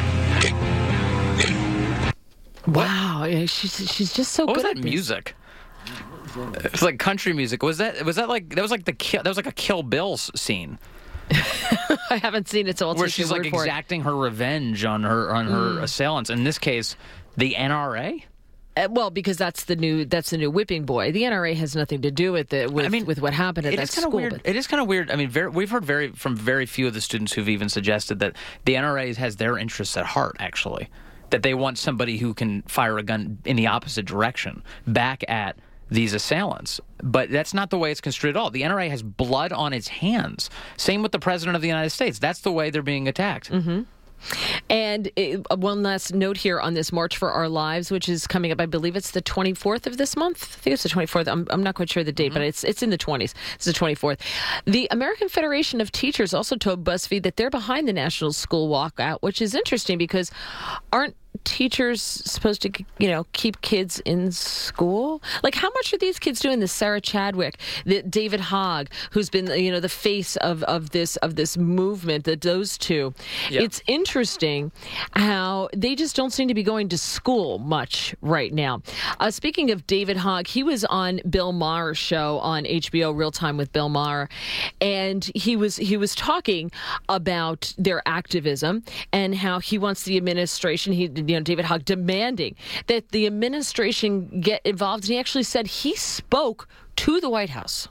Wow, yeah, she's just so What good was at that this. music? It's like country music. Was that like a Kill Bill scene? I haven't seen it, so I'll where take she's your like word for it. exacting her revenge on her assailants. In this case, the NRA. Well, because that's the new whipping boy. The NRA has nothing to do with it. With what happened at that school. Weird. It is kind of weird. I mean, we've heard from very few of the students who've even suggested that the NRA has their interests at heart. Actually, that they want somebody who can fire a gun in the opposite direction back at these assailants. But that's not the way it's construed at all. The NRA has blood on its hands. Same with the President of the United States. That's the way they're being attacked. Mm-hmm. And one last note here on this March for Our Lives, which is coming up, I believe it's the 24th of this month. I think it's the 24th. I'm not quite sure the date, but it's in the 20s. It's the 24th. The American Federation of Teachers also told BuzzFeed that they're behind the National School Walkout, which is interesting because aren't teachers supposed to, keep kids in school? Like, how much are these kids doing this? Sarah Chadwick, David Hogg, who's been, the face of this movement, those two. Yeah. It's interesting how they just don't seem to be going to school much right now. Speaking of David Hogg, he was on Bill Maher's show on HBO, Real Time with Bill Maher, and he was talking about their activism and how he wants the administration, David Hogg, demanding that the administration get involved. And he actually said he spoke to the White House.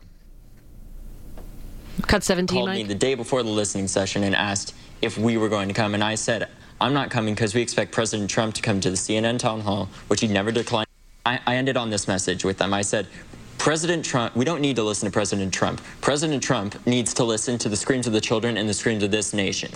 Cut 17, called Mike. me the day before the listening session and asked if we were going to come. And I said, I'm not coming because we expect President Trump to come to the CNN town hall, which he never declined. I ended on this message with them. I said, President Trump, we don't need to listen to President Trump. President Trump needs to listen to the screams of the children and the screams of this nation.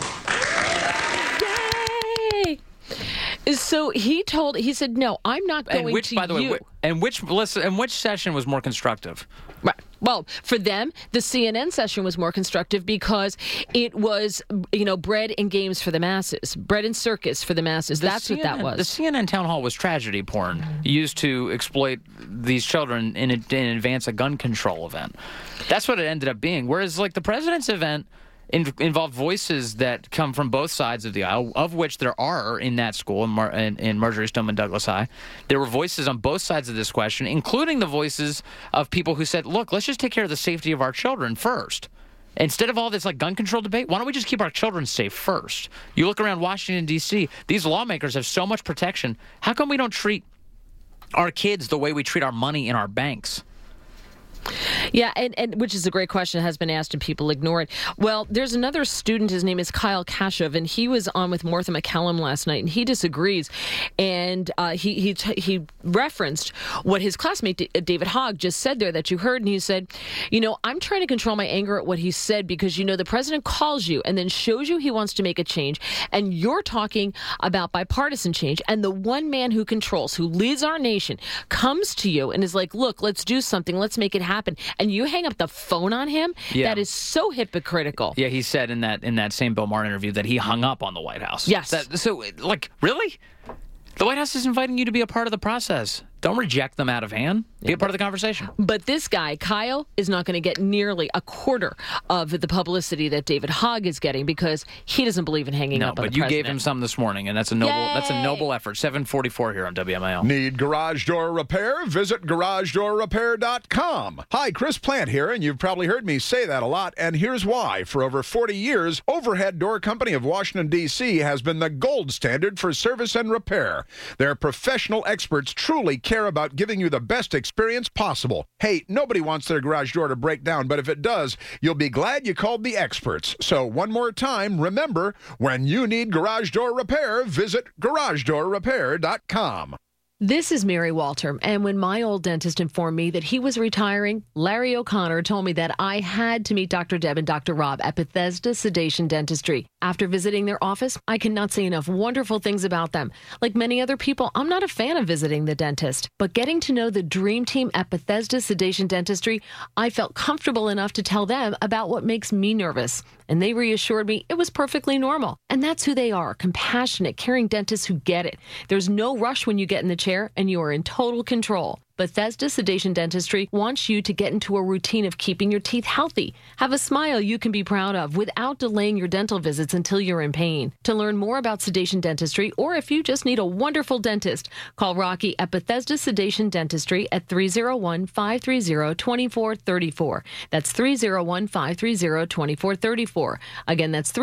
So he said, no, I'm not going to by the way, and which session was more constructive? Right. Well, for them, the CNN session was more constructive because it was, bread and games for the masses, bread and circus for the masses. That's what that was. The CNN town hall was tragedy porn used to exploit these children in advance a gun control event. That's what it ended up being. Whereas, like, the president's event involved voices that come from both sides of the aisle, of which there are in that school, in Marjory Stoneman Douglas High. There were voices on both sides of this question, including the voices of people who said, look, let's just take care of the safety of our children first. Instead of all this gun control debate, why don't we just keep our children safe first? You look around Washington, D.C., these lawmakers have so much protection. How come we don't treat our kids the way we treat our money in our banks? Yeah, and which is a great question that has been asked and people ignore it. Well, there's another student, his name is Kyle Kashuv, and he was on with Martha McCallum last night, and he disagrees. And he referenced what his classmate David Hogg just said there that you heard, and he said, I'm trying to control my anger at what he said because, the president calls you and then shows you he wants to make a change, and you're talking about bipartisan change, and the one man who controls, who leads our nation, comes to you and is like, look, let's do something, let's make it happen, and you hang up the phone on him. Yeah. That is so hypocritical. Yeah, he said in that same Bill Maher interview that he hung up on the White House. Yes. Really? The White House is inviting you to be a part of the process. Don't reject them out of hand. Be a part of the conversation. But this guy, Kyle, is not going to get nearly a quarter of the publicity that David Hogg is getting because he doesn't believe in hanging up on the president. No, but you gave him some this morning, and that's a noble effort. 7:44 here on WMAL. Need garage door repair? Visit GarageDoorRepair.com. Hi, Chris Plant here, and you've probably heard me say that a lot, and here's why. For over 40 years, Overhead Door Company of Washington, D.C. has been the gold standard for service and repair. Their professional experts truly care about giving you the best experience possible. Hey, nobody wants their garage door to break down, but if it does, you'll be glad you called the experts. So one more time, remember, when you need garage door repair, visit GarageDoorRepair.com. This is Mary Walter, and when my old dentist informed me that he was retiring, Larry O'Connor told me that I had to meet Dr. Deb and Dr. Rob at Bethesda Sedation Dentistry. After visiting their office, I cannot say enough wonderful things about them. Like many other people, I'm not a fan of visiting the dentist, but getting to know the dream team at Bethesda Sedation Dentistry, I felt comfortable enough to tell them about what makes me nervous. And they reassured me it was perfectly normal. And that's who they are, compassionate, caring dentists who get it. There's no rush when you get in the chair, and you are in total control. Bethesda Sedation Dentistry wants you to get into a routine of keeping your teeth healthy. Have a smile you can be proud of without delaying your dental visits until you're in pain. To learn more about sedation dentistry, or if you just need a wonderful dentist, call Rocky at Bethesda Sedation Dentistry at 301-530-2434. That's 301-530-2434. Again, that's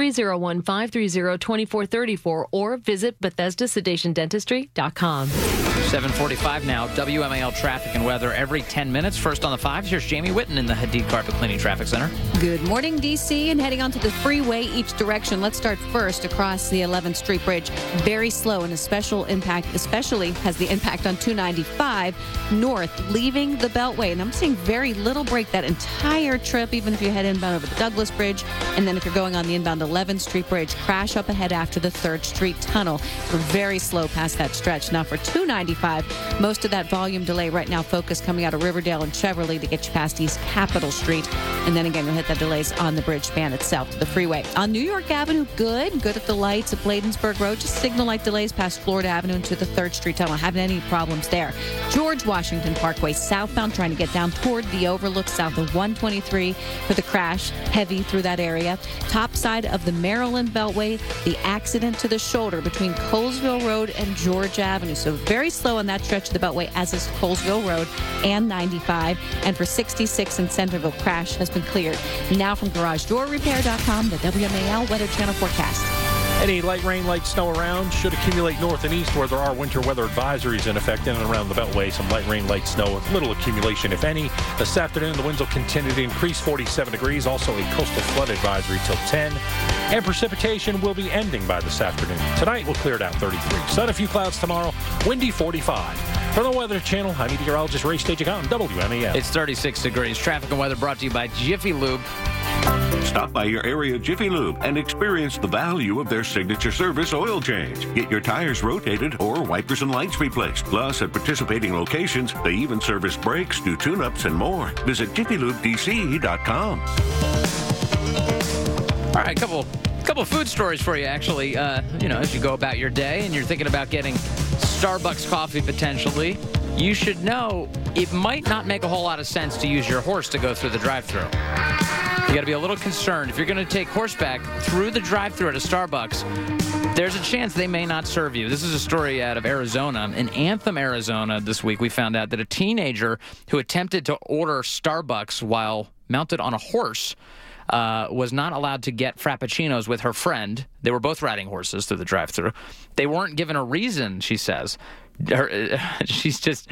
301-530-2434, or visit BethesdaSedationDentistry.com. 7:45 now. WMAL traffic and weather every 10 minutes. First on the 5s, here's Jamie Whitten in the Hadid Carpet Cleaning Traffic Center. Good morning, D.C., and heading onto the freeway each direction. Let's start first across the 11th Street Bridge. Very slow, and a special impact, especially has the impact on 295 north, leaving the Beltway. And I'm seeing very little break that entire trip, even if you head inbound over the Douglas Bridge. And then if you're going on the inbound 11th Street Bridge, crash up ahead after the 3rd Street Tunnel. We're very slow past that stretch. Now for 295, most of that volume delay right now focused coming out of Riverdale and Cheverly to get you past East Capitol Street. And then again, you'll hit the delays on the bridge span itself to the freeway. On New York Avenue, good at the lights at Bladensburg Road. Just signal light delays past Florida Avenue into the 3rd Street Tunnel. Haven't any problems there. George Washington Parkway southbound, trying to get down toward the overlook south of 123 for the crash. Heavy through that area. Top side of the Maryland Beltway, the accident to the shoulder between Colesville Road and George Avenue. So very slow on that stretch of the Beltway, as is Colesville Road and 95. And for 66 in Centerville, crash has been cleared. Now from GarageDoorRepair.com, the WMAL Weather Channel forecast. Any light rain, light snow around should accumulate north and east where there are winter weather advisories in effect in and around the Beltway. Some light rain, light snow with little accumulation, if any. This afternoon, the winds will continue to increase, 47 degrees. Also a coastal flood advisory till 10. And precipitation will be ending by this afternoon. Tonight, we'll clear it out 33. Sun, a few clouds tomorrow. Windy, 45. For the Weather Channel, I'm meteorologist Ray Stajic on WMAL. It's 36 degrees. Traffic and weather brought to you by Jiffy Lube. Stop by your area Jiffy Lube and experience the value of their signature service oil change. Get your tires rotated or wipers and lights replaced. Plus, at participating locations, they even service brakes, do tune-ups, and more. Visit JiffyLubeDC.com. All right, couple food stories for you, actually. As you go about your day and you're thinking about getting Starbucks coffee potentially, you should know it might not make a whole lot of sense to use your horse to go through the drive-thru. You got to be a little concerned. If you're going to take horseback through the drive-thru at a Starbucks, there's a chance they may not serve you. This is a story out of Arizona. In Anthem, Arizona, this week, we found out that a teenager who attempted to order Starbucks while mounted on a horse was not allowed to get frappuccinos with her friend. They were both riding horses through the drive-thru. They weren't given a reason, she says. She's just,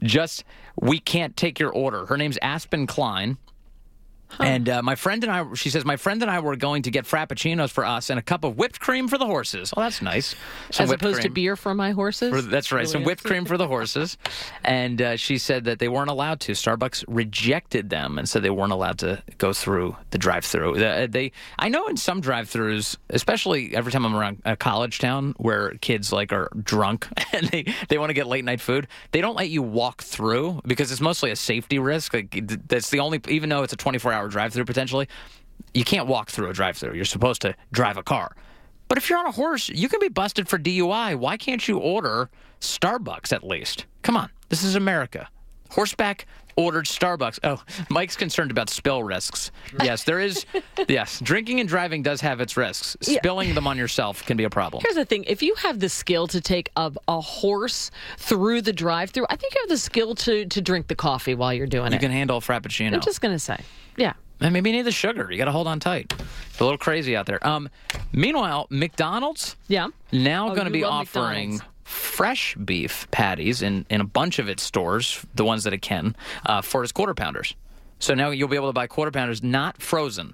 we can't take your order. Her name's Aspen Klein. Huh. And she says, my friend and I were going to get frappuccinos for us and a cup of whipped cream for the horses. Oh, that's nice. As opposed to beer for my horses? That's right. Some whipped cream for the horses. And she said that they weren't allowed to. Starbucks rejected them and said they weren't allowed to go through the drive-thru. I know in some drive-thrus, especially every time I'm around a college town where kids are drunk and they want to get late-night food, they don't let you walk through because it's mostly a safety risk. That's the only, even though it's a 24-hour drive-thru potentially, you can't walk through a drive-thru. You're supposed to drive a car. But if you're on a horse, you can be busted for DUI. Why can't you order Starbucks at least? Come on. This is America. Horseback ordered Starbucks. Oh, Mike's concerned about spill risks. Yes, there is. Yes, drinking and driving does have its risks. Spilling them on yourself can be a problem. Here's the thing. If you have the skill to take a horse through the drive-thru, I think you have the skill to drink the coffee while you're doing it. You can handle a frappuccino. I'm just going to say. Yeah. And maybe you need the sugar. You got to hold on tight. It's a little crazy out there. Meanwhile, McDonald's now going to be offering fresh beef patties in a bunch of its stores, the ones that it can, for its Quarter Pounders. So now you'll be able to buy Quarter Pounders not frozen.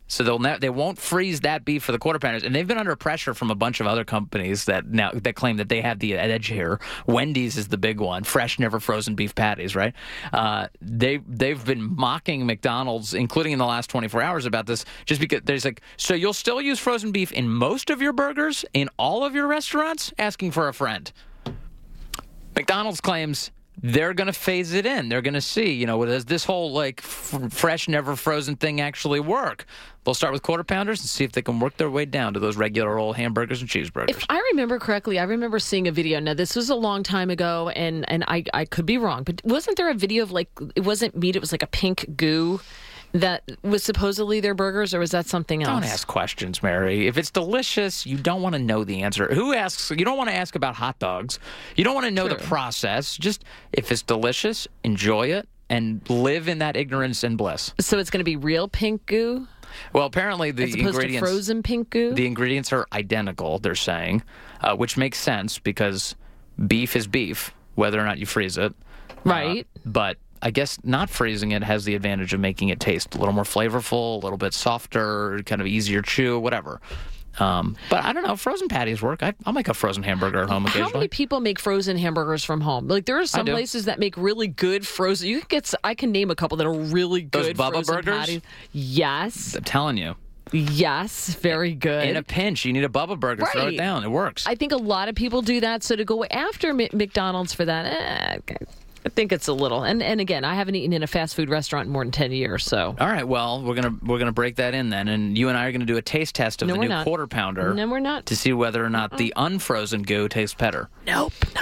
So they won't freeze that beef for the Quarter Pounders, and they've been under pressure from a bunch of other companies that claim that they have the edge here. Wendy's is the big one. Fresh, never frozen beef patties, right? They've been mocking McDonald's, including in the last 24 hours, about this, just because there's like, so you'll still use frozen beef in most of your burgers, in all of your restaurants? Asking for a friend. McDonald's claims they're going to phase it in. They're going to see, does this whole fresh, never frozen thing actually work? They'll start with Quarter Pounders and see if they can work their way down to those regular old hamburgers and cheeseburgers. If I remember correctly, I remember seeing a video. Now, this was a long time ago, and I could be wrong, but wasn't there a video of it wasn't meat, it was like a pink goo that was supposedly their burgers, or was that something else? Don't ask questions, Mary. If it's delicious, you don't want to know the answer. Who asks? You don't want to ask about hot dogs. You don't want to know the process. Just, if it's delicious, enjoy it, and live in that ignorance and bliss. So it's going to be real pink goo? Well, apparently the as opposed ingredients... to frozen pink goo? The ingredients are identical, they're saying, which makes sense because beef is beef, whether or not you freeze it. Right. But I guess not freezing it has the advantage of making it taste a little more flavorful, a little bit softer, kind of easier chew, whatever. But I don't know. Frozen patties work. I'll make a frozen hamburger at home occasionally. How many people make frozen hamburgers from home? There are some places that make really good frozen. I can name a couple that are really good. Those Bubba frozen burgers? Patties. Yes. I'm telling you. Yes, very good. In a pinch, you need a Bubba burger. Right. Throw it down. It works. I think a lot of people do that. So to go after McDonald's for that, I think it's a little. And again, I haven't eaten in a fast food restaurant in more than 10 years. So all right, well, we're gonna break that in then, and you and I are gonna do a taste test of the new Quarter Pounder. No, we're not. To see whether or not the unfrozen goo tastes better. Nope, not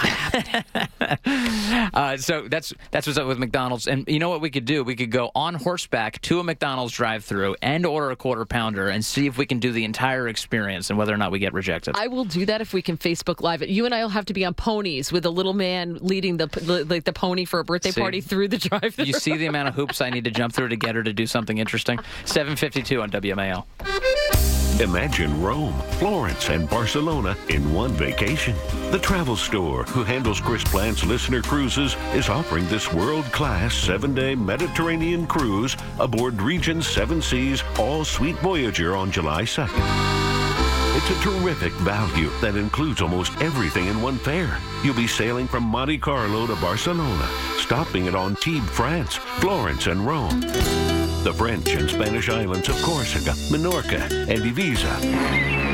happening. So that's what's up with McDonald's. And you know what we could do? We could go on horseback to a McDonald's drive-thru and order a Quarter Pounder and see if we can do the entire experience and whether or not we get rejected. I will do that if we can Facebook Live it. You and I will have to be on ponies with a little man leading the pony for a birthday party through the drive-thru. You see the amount of hoops I need to jump through to get her to do something interesting? 7:52 on WMAL. Imagine Rome, Florence, and Barcelona in one vacation. The Travel Store, who handles Chris Plant's listener cruises, is offering this world-class 7-day Mediterranean cruise aboard Regent's 7 Seas All-Suite Voyager on July 2nd. It's a terrific value that includes almost everything in one fare. You'll be sailing from Monte Carlo to Barcelona, stopping at Antibes, France, Florence, and Rome, the French and Spanish islands of Corsica, Minorca, and Ibiza.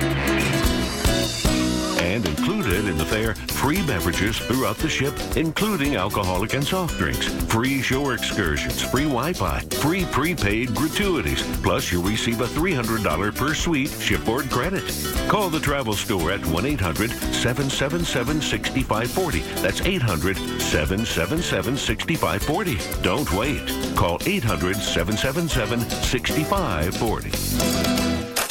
And included in the fare, free beverages throughout the ship, including alcoholic and soft drinks, free shore excursions, free Wi-Fi, free prepaid gratuities, plus you'll receive a $300 per suite shipboard credit. Call the Travel Store at 1-800-777-6540. That's 800-777-6540. Don't wait. Call 800-777-6540.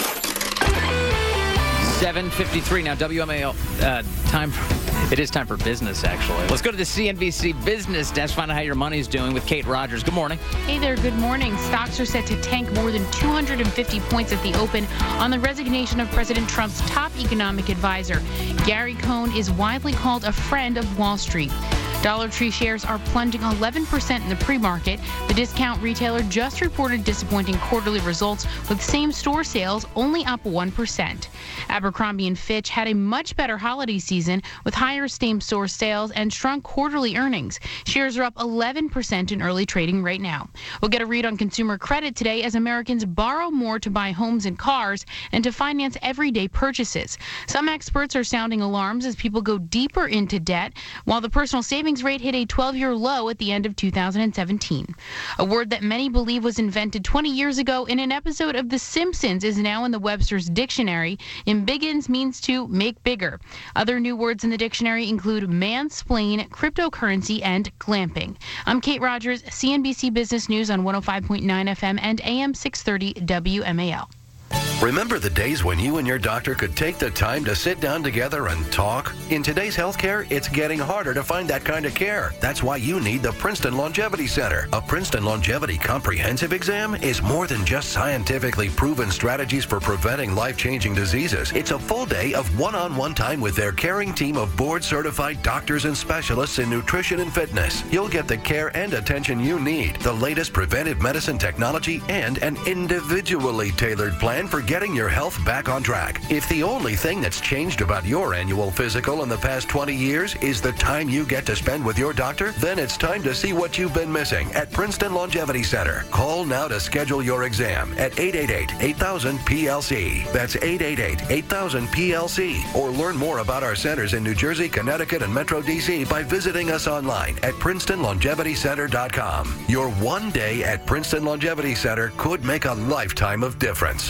7:53 now. WMAL it is time for business, actually. Let's go to the CNBC Business Desk, find out how your money's doing with Kate Rogers. Good morning. Hey there, good morning. Stocks are set to tank more than 250 points at the open on the resignation of President Trump's top economic advisor. Gary Cohn is widely called a friend of Wall Street. Dollar Tree shares are plunging 11% in the pre-market. The discount retailer just reported disappointing quarterly results with same-store sales only up 1%. Abercrombie & Fitch had a much better holiday season with higher same-store sales and strong quarterly earnings. Shares are up 11% in early trading right now. We'll get a read on consumer credit today as Americans borrow more to buy homes and cars and to finance everyday purchases. Some experts are sounding alarms as people go deeper into debt, while the personal savings rate hit a 12-year low at the end of 2017. A word that many believe was invented 20 years ago in an episode of The Simpsons is now in the Webster's Dictionary. Embiggens means to make bigger. Other new words in the dictionary include mansplain, cryptocurrency, and glamping. I'm Kate Rogers, CNBC Business News on 105.9 FM and AM 630 WMAL. Remember the days when you and your doctor could take the time to sit down together and talk? In today's healthcare, it's getting harder to find that kind of care. That's why you need the Princeton Longevity Center. A Princeton Longevity Comprehensive Exam is more than just scientifically proven strategies for preventing life-changing diseases. It's a full day of one-on-one time with their caring team of board-certified doctors and specialists in nutrition and fitness. You'll get the care and attention you need, the latest preventive medicine technology, and an individually tailored plan for getting your health back on track. If the only thing that's changed about your annual physical in the past 20 years is the time you get to spend with your doctor, then it's time to see what you've been missing at Princeton Longevity Center. Call now to schedule your exam at 888-8000-PLC. That's 888-8000-PLC. Or learn more about our centers in New Jersey, Connecticut, and Metro D.C. by visiting us online at PrincetonLongevityCenter.com. Your one day at Princeton Longevity Center could make a lifetime of difference.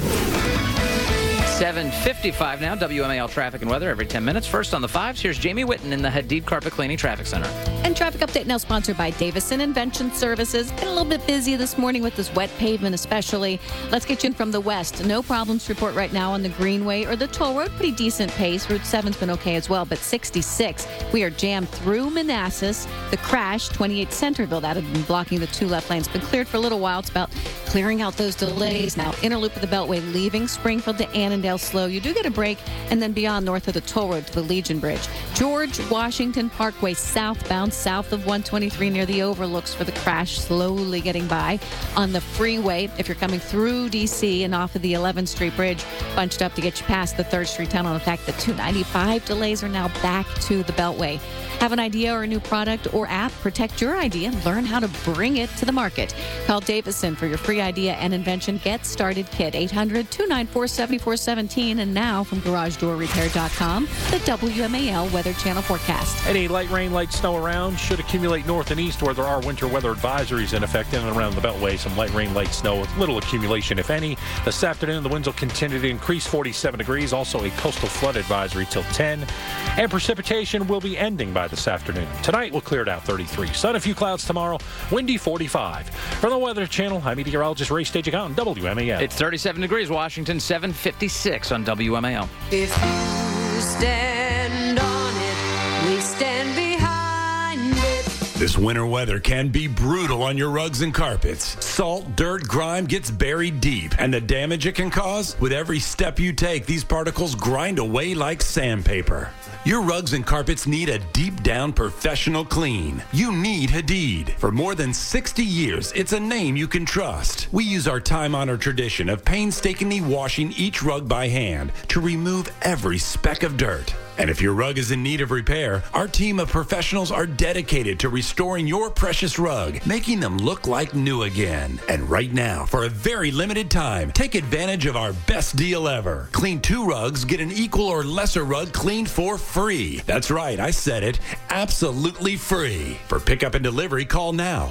7:55 now, WMAL traffic and weather every 10 minutes. First on the fives, here's Jamie Whitten in the Hadid Carpet Cleaning Traffic Center. And traffic update now sponsored by Davison Invention Services. Been a little bit busy this morning with this wet pavement especially. Let's get you in from the west. No problems report right now on the Greenway or the toll road. Pretty decent pace. Route 7's been okay as well, but 66. We are jammed through Manassas. The crash, 28 Centerville, that had been blocking the two left lanes. Been cleared for a little while. It's about clearing out those delays now. Inner loop of the Beltway leaving Springfield to Annandale slow. You do get a break, and then beyond north of the toll road to the Legion Bridge. George Washington Parkway southbound, south of 123 near the overlooks for the crash, slowly getting by. On the freeway, if you're coming through D.C. and off of the 11th Street Bridge, bunched up to get you past the 3rd Street Tunnel. In fact, the 295 delays are now back to the Beltway. Have an idea or a new product or app? Protect your idea and learn how to bring it to the market. Call Davison for your free idea and invention Get Started Kit, 800-294-7417. And now from GarageDoorRepair.com, the WMAL Weather Channel forecast. Any light rain, light snow around should accumulate north and east where there are winter weather advisories in effect in and around the Beltway. Some light rain, light snow with little accumulation, if any. This afternoon, the winds will continue to increase, 47 degrees. Also a coastal flood advisory till 10. And precipitation will be ending by this afternoon. Tonight, we'll clear it out, 33. Sun, a few clouds tomorrow. Windy, 45. From the Weather Channel, I'm meteorologist Ray Stajic on WMAL. It's 37 degrees, Washington, 7:56 on WMAL. If you stand on it, we stand behind it. This winter weather can be brutal on your rugs and carpets. Salt, dirt, grime gets buried deep, and the damage it can cause? With every step you take, these particles grind away like sandpaper. Your rugs and carpets need a deep-down professional clean. You need Hadid. For more than 60 years, it's a name you can trust. We use our time-honored tradition of painstakingly washing each rug by hand to remove every speck of dirt. And if your rug is in need of repair, our team of professionals are dedicated to restoring your precious rug, making them look like new again. And right now, for a very limited time, take advantage of our best deal ever. Clean 2 rugs, get an equal or lesser rug cleaned for free. That's right, I said it. Absolutely free. For pickup and delivery, call now,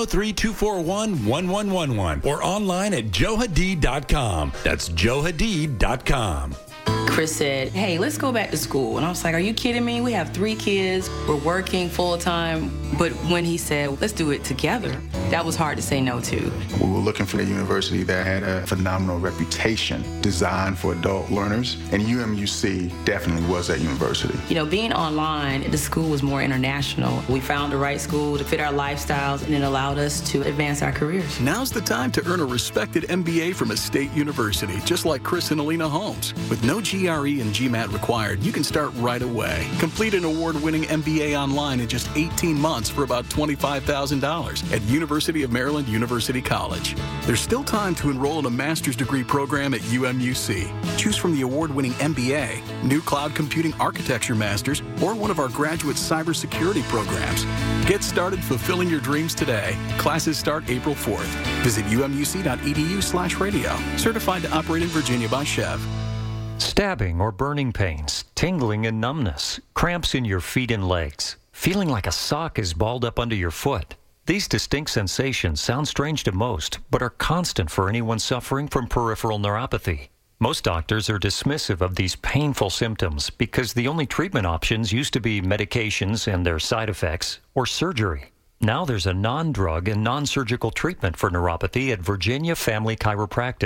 703-241-1111 or online at joehadid.com. That's joehadid.com. Chris said, hey, let's go back to school. And I was like, are you kidding me? We have 3 kids. We're working full time. But when he said, let's do it together, that was hard to say no to. We were looking for a university that had a phenomenal reputation designed for adult learners. And UMUC definitely was that university. You know, being online, the school was more international. We found the right school to fit our lifestyles, and it allowed us to advance our careers. Now's the time to earn a respected MBA from a state university, just like Chris and Alina Holmes. With no GRE and GMAT required, you can start right away. Complete an award-winning MBA online in just 18 months for about $25,000 at University of Maryland University College. There's still time to enroll in a master's degree program at UMUC. Choose from the award-winning MBA, new cloud computing architecture masters, or one of our graduate cybersecurity programs. Get started fulfilling your dreams today. Classes start April 4th. Visit umuc.edu/radio. Certified to operate in Virginia by Chev. Stabbing or burning pains, tingling and numbness, cramps in your feet and legs, feeling like a sock is balled up under your foot. These distinct sensations sound strange to most, but are constant for anyone suffering from peripheral neuropathy. Most doctors are dismissive of these painful symptoms because the only treatment options used to be medications and their side effects or surgery. Now there's a non-drug and non-surgical treatment for neuropathy at Virginia Family Chiropractic.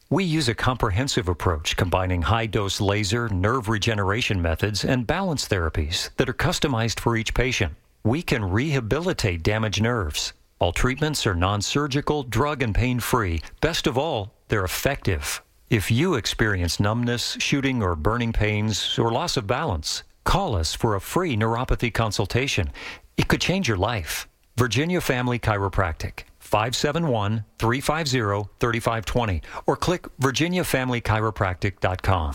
We use a comprehensive approach combining high-dose laser, nerve regeneration methods, and balance therapies that are customized for each patient. We can rehabilitate damaged nerves. All treatments are non-surgical, drug and pain-free. Best of all, they're effective. If you experience numbness, shooting or burning pains, or loss of balance, call us for a free neuropathy consultation. It could change your life. Virginia Family Chiropractic, 571-350-3520, or click virginiafamilychiropractic.com.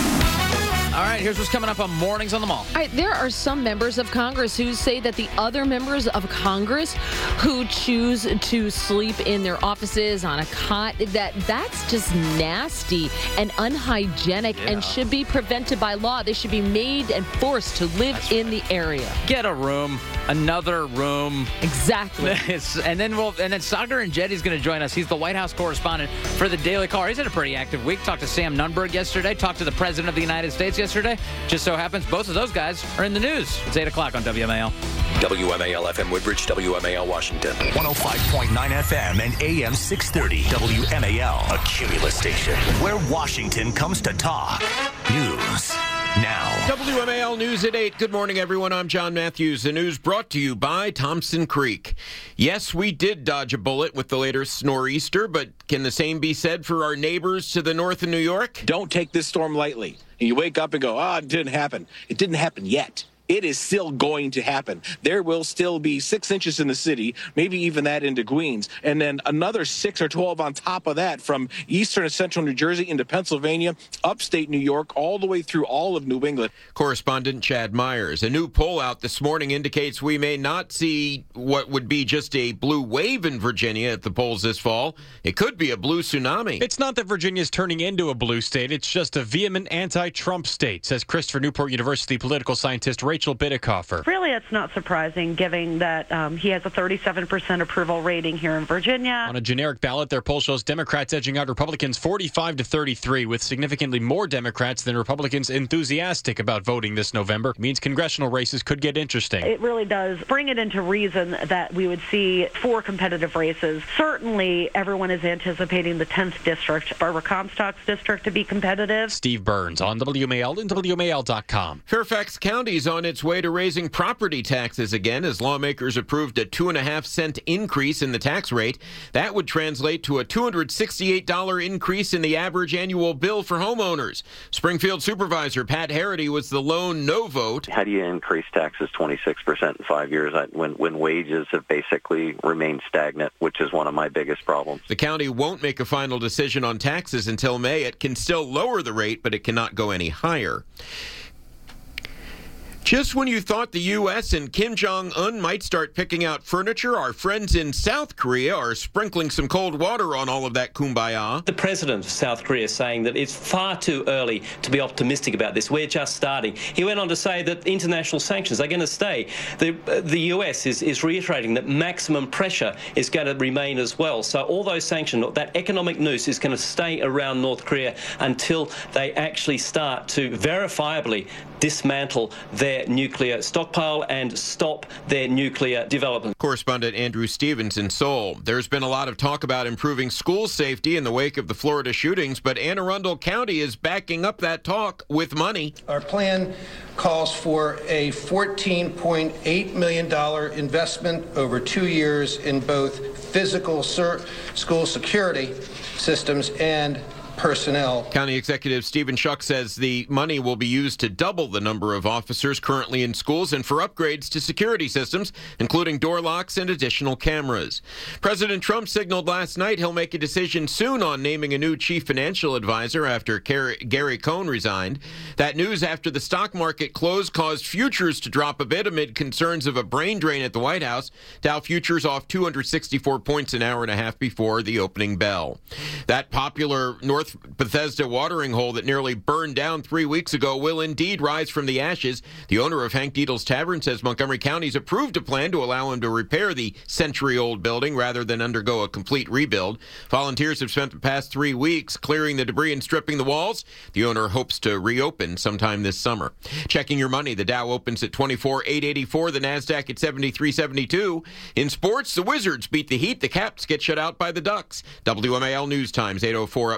All right, here's what's coming up on Mornings on the Mall. All right, there are some members of Congress who say that the other members of Congress who choose to sleep in their offices on a cot, that's just nasty and unhygienic and should be prevented by law. They should be made and forced to live in the area. Get a room, another room. Exactly. and then Sagar and Jetty's going to join us. He's the White House correspondent for the Daily Caller. He's had a pretty active week. Talked to Sam Nunberg yesterday. Talked to the President of the United States yesterday. Just so happens both of those guys are in the news. It's 8 o'clock on WMAL. WMAL FM Woodbridge, WMAL Washington. 105.9 FM and AM 630 WMAL, a Cumulus station where Washington comes to talk. News now. WMAL News at 8. Good morning, everyone. I'm John Matthews. The news brought to you by Thompson Creek. Yes, we did dodge a bullet with the latest nor'easter, but can the same be said for our neighbors to the north of New York? Don't take this storm lightly. You wake up and go, it didn't happen. It didn't happen yet. It is still going to happen. There will still be 6 inches in the city, maybe even that into Queens, and then another 6 or 12 on top of that from eastern and central New Jersey into Pennsylvania, upstate New York, all the way through all of New England. Correspondent Chad Myers. A new poll out this morning indicates we may not see what would be just a blue wave in Virginia at the polls this fall. It could be a blue tsunami. It's not that Virginia's turning into a blue state. It's just a vehement anti-Trump state, says Christopher Newport University political scientist Rachel Bidikofer. Really, it's not surprising, given that he has a 37% approval rating here in Virginia. On a generic ballot, their poll shows Democrats edging out Republicans 45-33, with significantly more Democrats than Republicans enthusiastic about voting this November. It means congressional races could get interesting. It really does bring it into reason that we would see 4 competitive races. Certainly, everyone is anticipating the 10th district, Barbara Comstock's district, to be competitive. Steve Burns on WMAL and WMAL.com. Fairfax County is on its way to raising property taxes again as lawmakers approved a 2.5-cent increase in the tax rate. That would translate to a $268 increase in the average annual bill for homeowners. Springfield Supervisor Pat Harity was the lone no vote. How do you increase taxes 26% in 5 years when wages have basically remained stagnant, which is one of my biggest problems? The county won't make a final decision on taxes until May. It can still lower the rate, but it cannot go any higher. Just when you thought the U.S. and Kim Jong-un might start picking out furniture, our friends in South Korea are sprinkling some cold water on all of that kumbaya. The president of South Korea is saying that it's far too early to be optimistic about this. We're just starting. He went on to say that international sanctions are going to stay. The U.S. is reiterating that maximum pressure is going to remain as well. So all those sanctions, that economic noose is going to stay around North Korea until they actually start to verifiably dismantle their nuclear stockpile and stop their nuclear development. Correspondent Andrew Stevens in Seoul. There's been a lot of talk about improving school safety in the wake of the Florida shootings, but Anne Arundel County is backing up that talk with money. Our plan calls for a $14.8 million investment over 2 years in both physical school security systems and personnel. County Executive Stephen Schuck says the money will be used to double the number of officers currently in schools and for upgrades to security systems, including door locks and additional cameras. President Trump signaled last night he'll make a decision soon on naming a new chief financial advisor after Gary Cohn resigned. That news after the stock market close caused futures to drop a bit amid concerns of a brain drain at the White House. Dow futures off 264 points an hour and a half before the opening bell. That popular North Bethesda watering hole that nearly burned down 3 weeks ago will indeed rise from the ashes. The owner of Hank Needles Tavern says Montgomery County's approved a plan to allow him to repair the century-old building rather than undergo a complete rebuild. Volunteers have spent the past 3 weeks clearing the debris and stripping the walls. The owner hopes to reopen sometime this summer. Checking your money, the Dow opens at 24,884, the NASDAQ at 7372. In sports, the Wizards beat the Heat. The Caps get shut out by the Ducks. WMAL News Times 8:04 up next.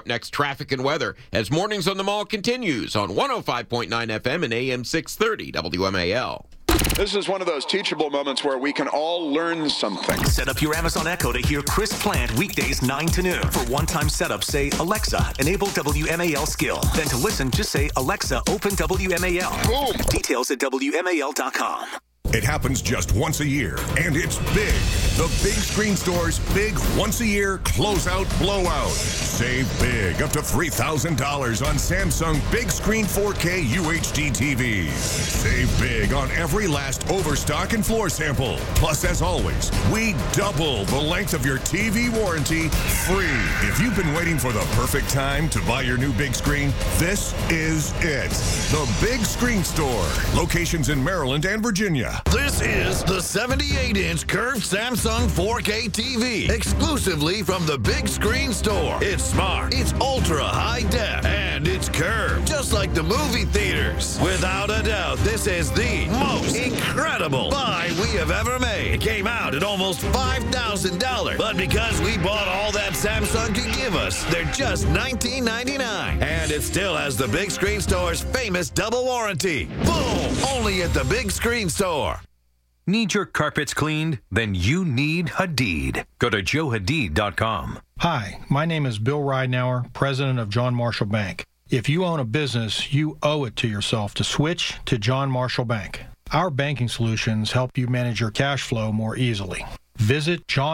traffic and weather as Mornings on the Mall continues on 105.9 FM and AM 630 WMAL. This is one of those teachable moments where we can all learn something. Set up your Amazon Echo to hear Chris Plant weekdays 9 to noon. For one-time setup, say, Alexa, enable WMAL skill. Then to listen, just say, Alexa, open WMAL. Boom. Details at WMAL.com. It happens just once a year, and it's big. The Big Screen Store's big once-a-year closeout blowout. Save big, up to $3,000 on Samsung Big Screen 4K UHD TVs. Save big on every last overstock and floor sample. Plus, as always, we double the length of your TV warranty free. If you've been waiting for the perfect time to buy your new big screen, this is it. The Big Screen Store. Locations in Maryland and Virginia. This is the 78-inch curved Samsung 4K TV, exclusively from the Big Screen Store. It's smart, it's ultra high def, and it's curved, just like the movie theaters. Without a doubt, this is the most incredible buy we have ever made. It came out at almost $5,000, but because we bought all that Samsung could give us, they're just $19.99. And it still has the Big Screen Store's famous double warranty. Boom! Only at the Big Screen Store. Need your carpets cleaned? Then you need Hadid. Go to joehadid.com. Hi, my name is Bill Ridenauer, president of John Marshall Bank. If you own a business, you owe it to yourself to switch to John Marshall Bank. Our banking solutions help you manage your cash flow more easily. Visit John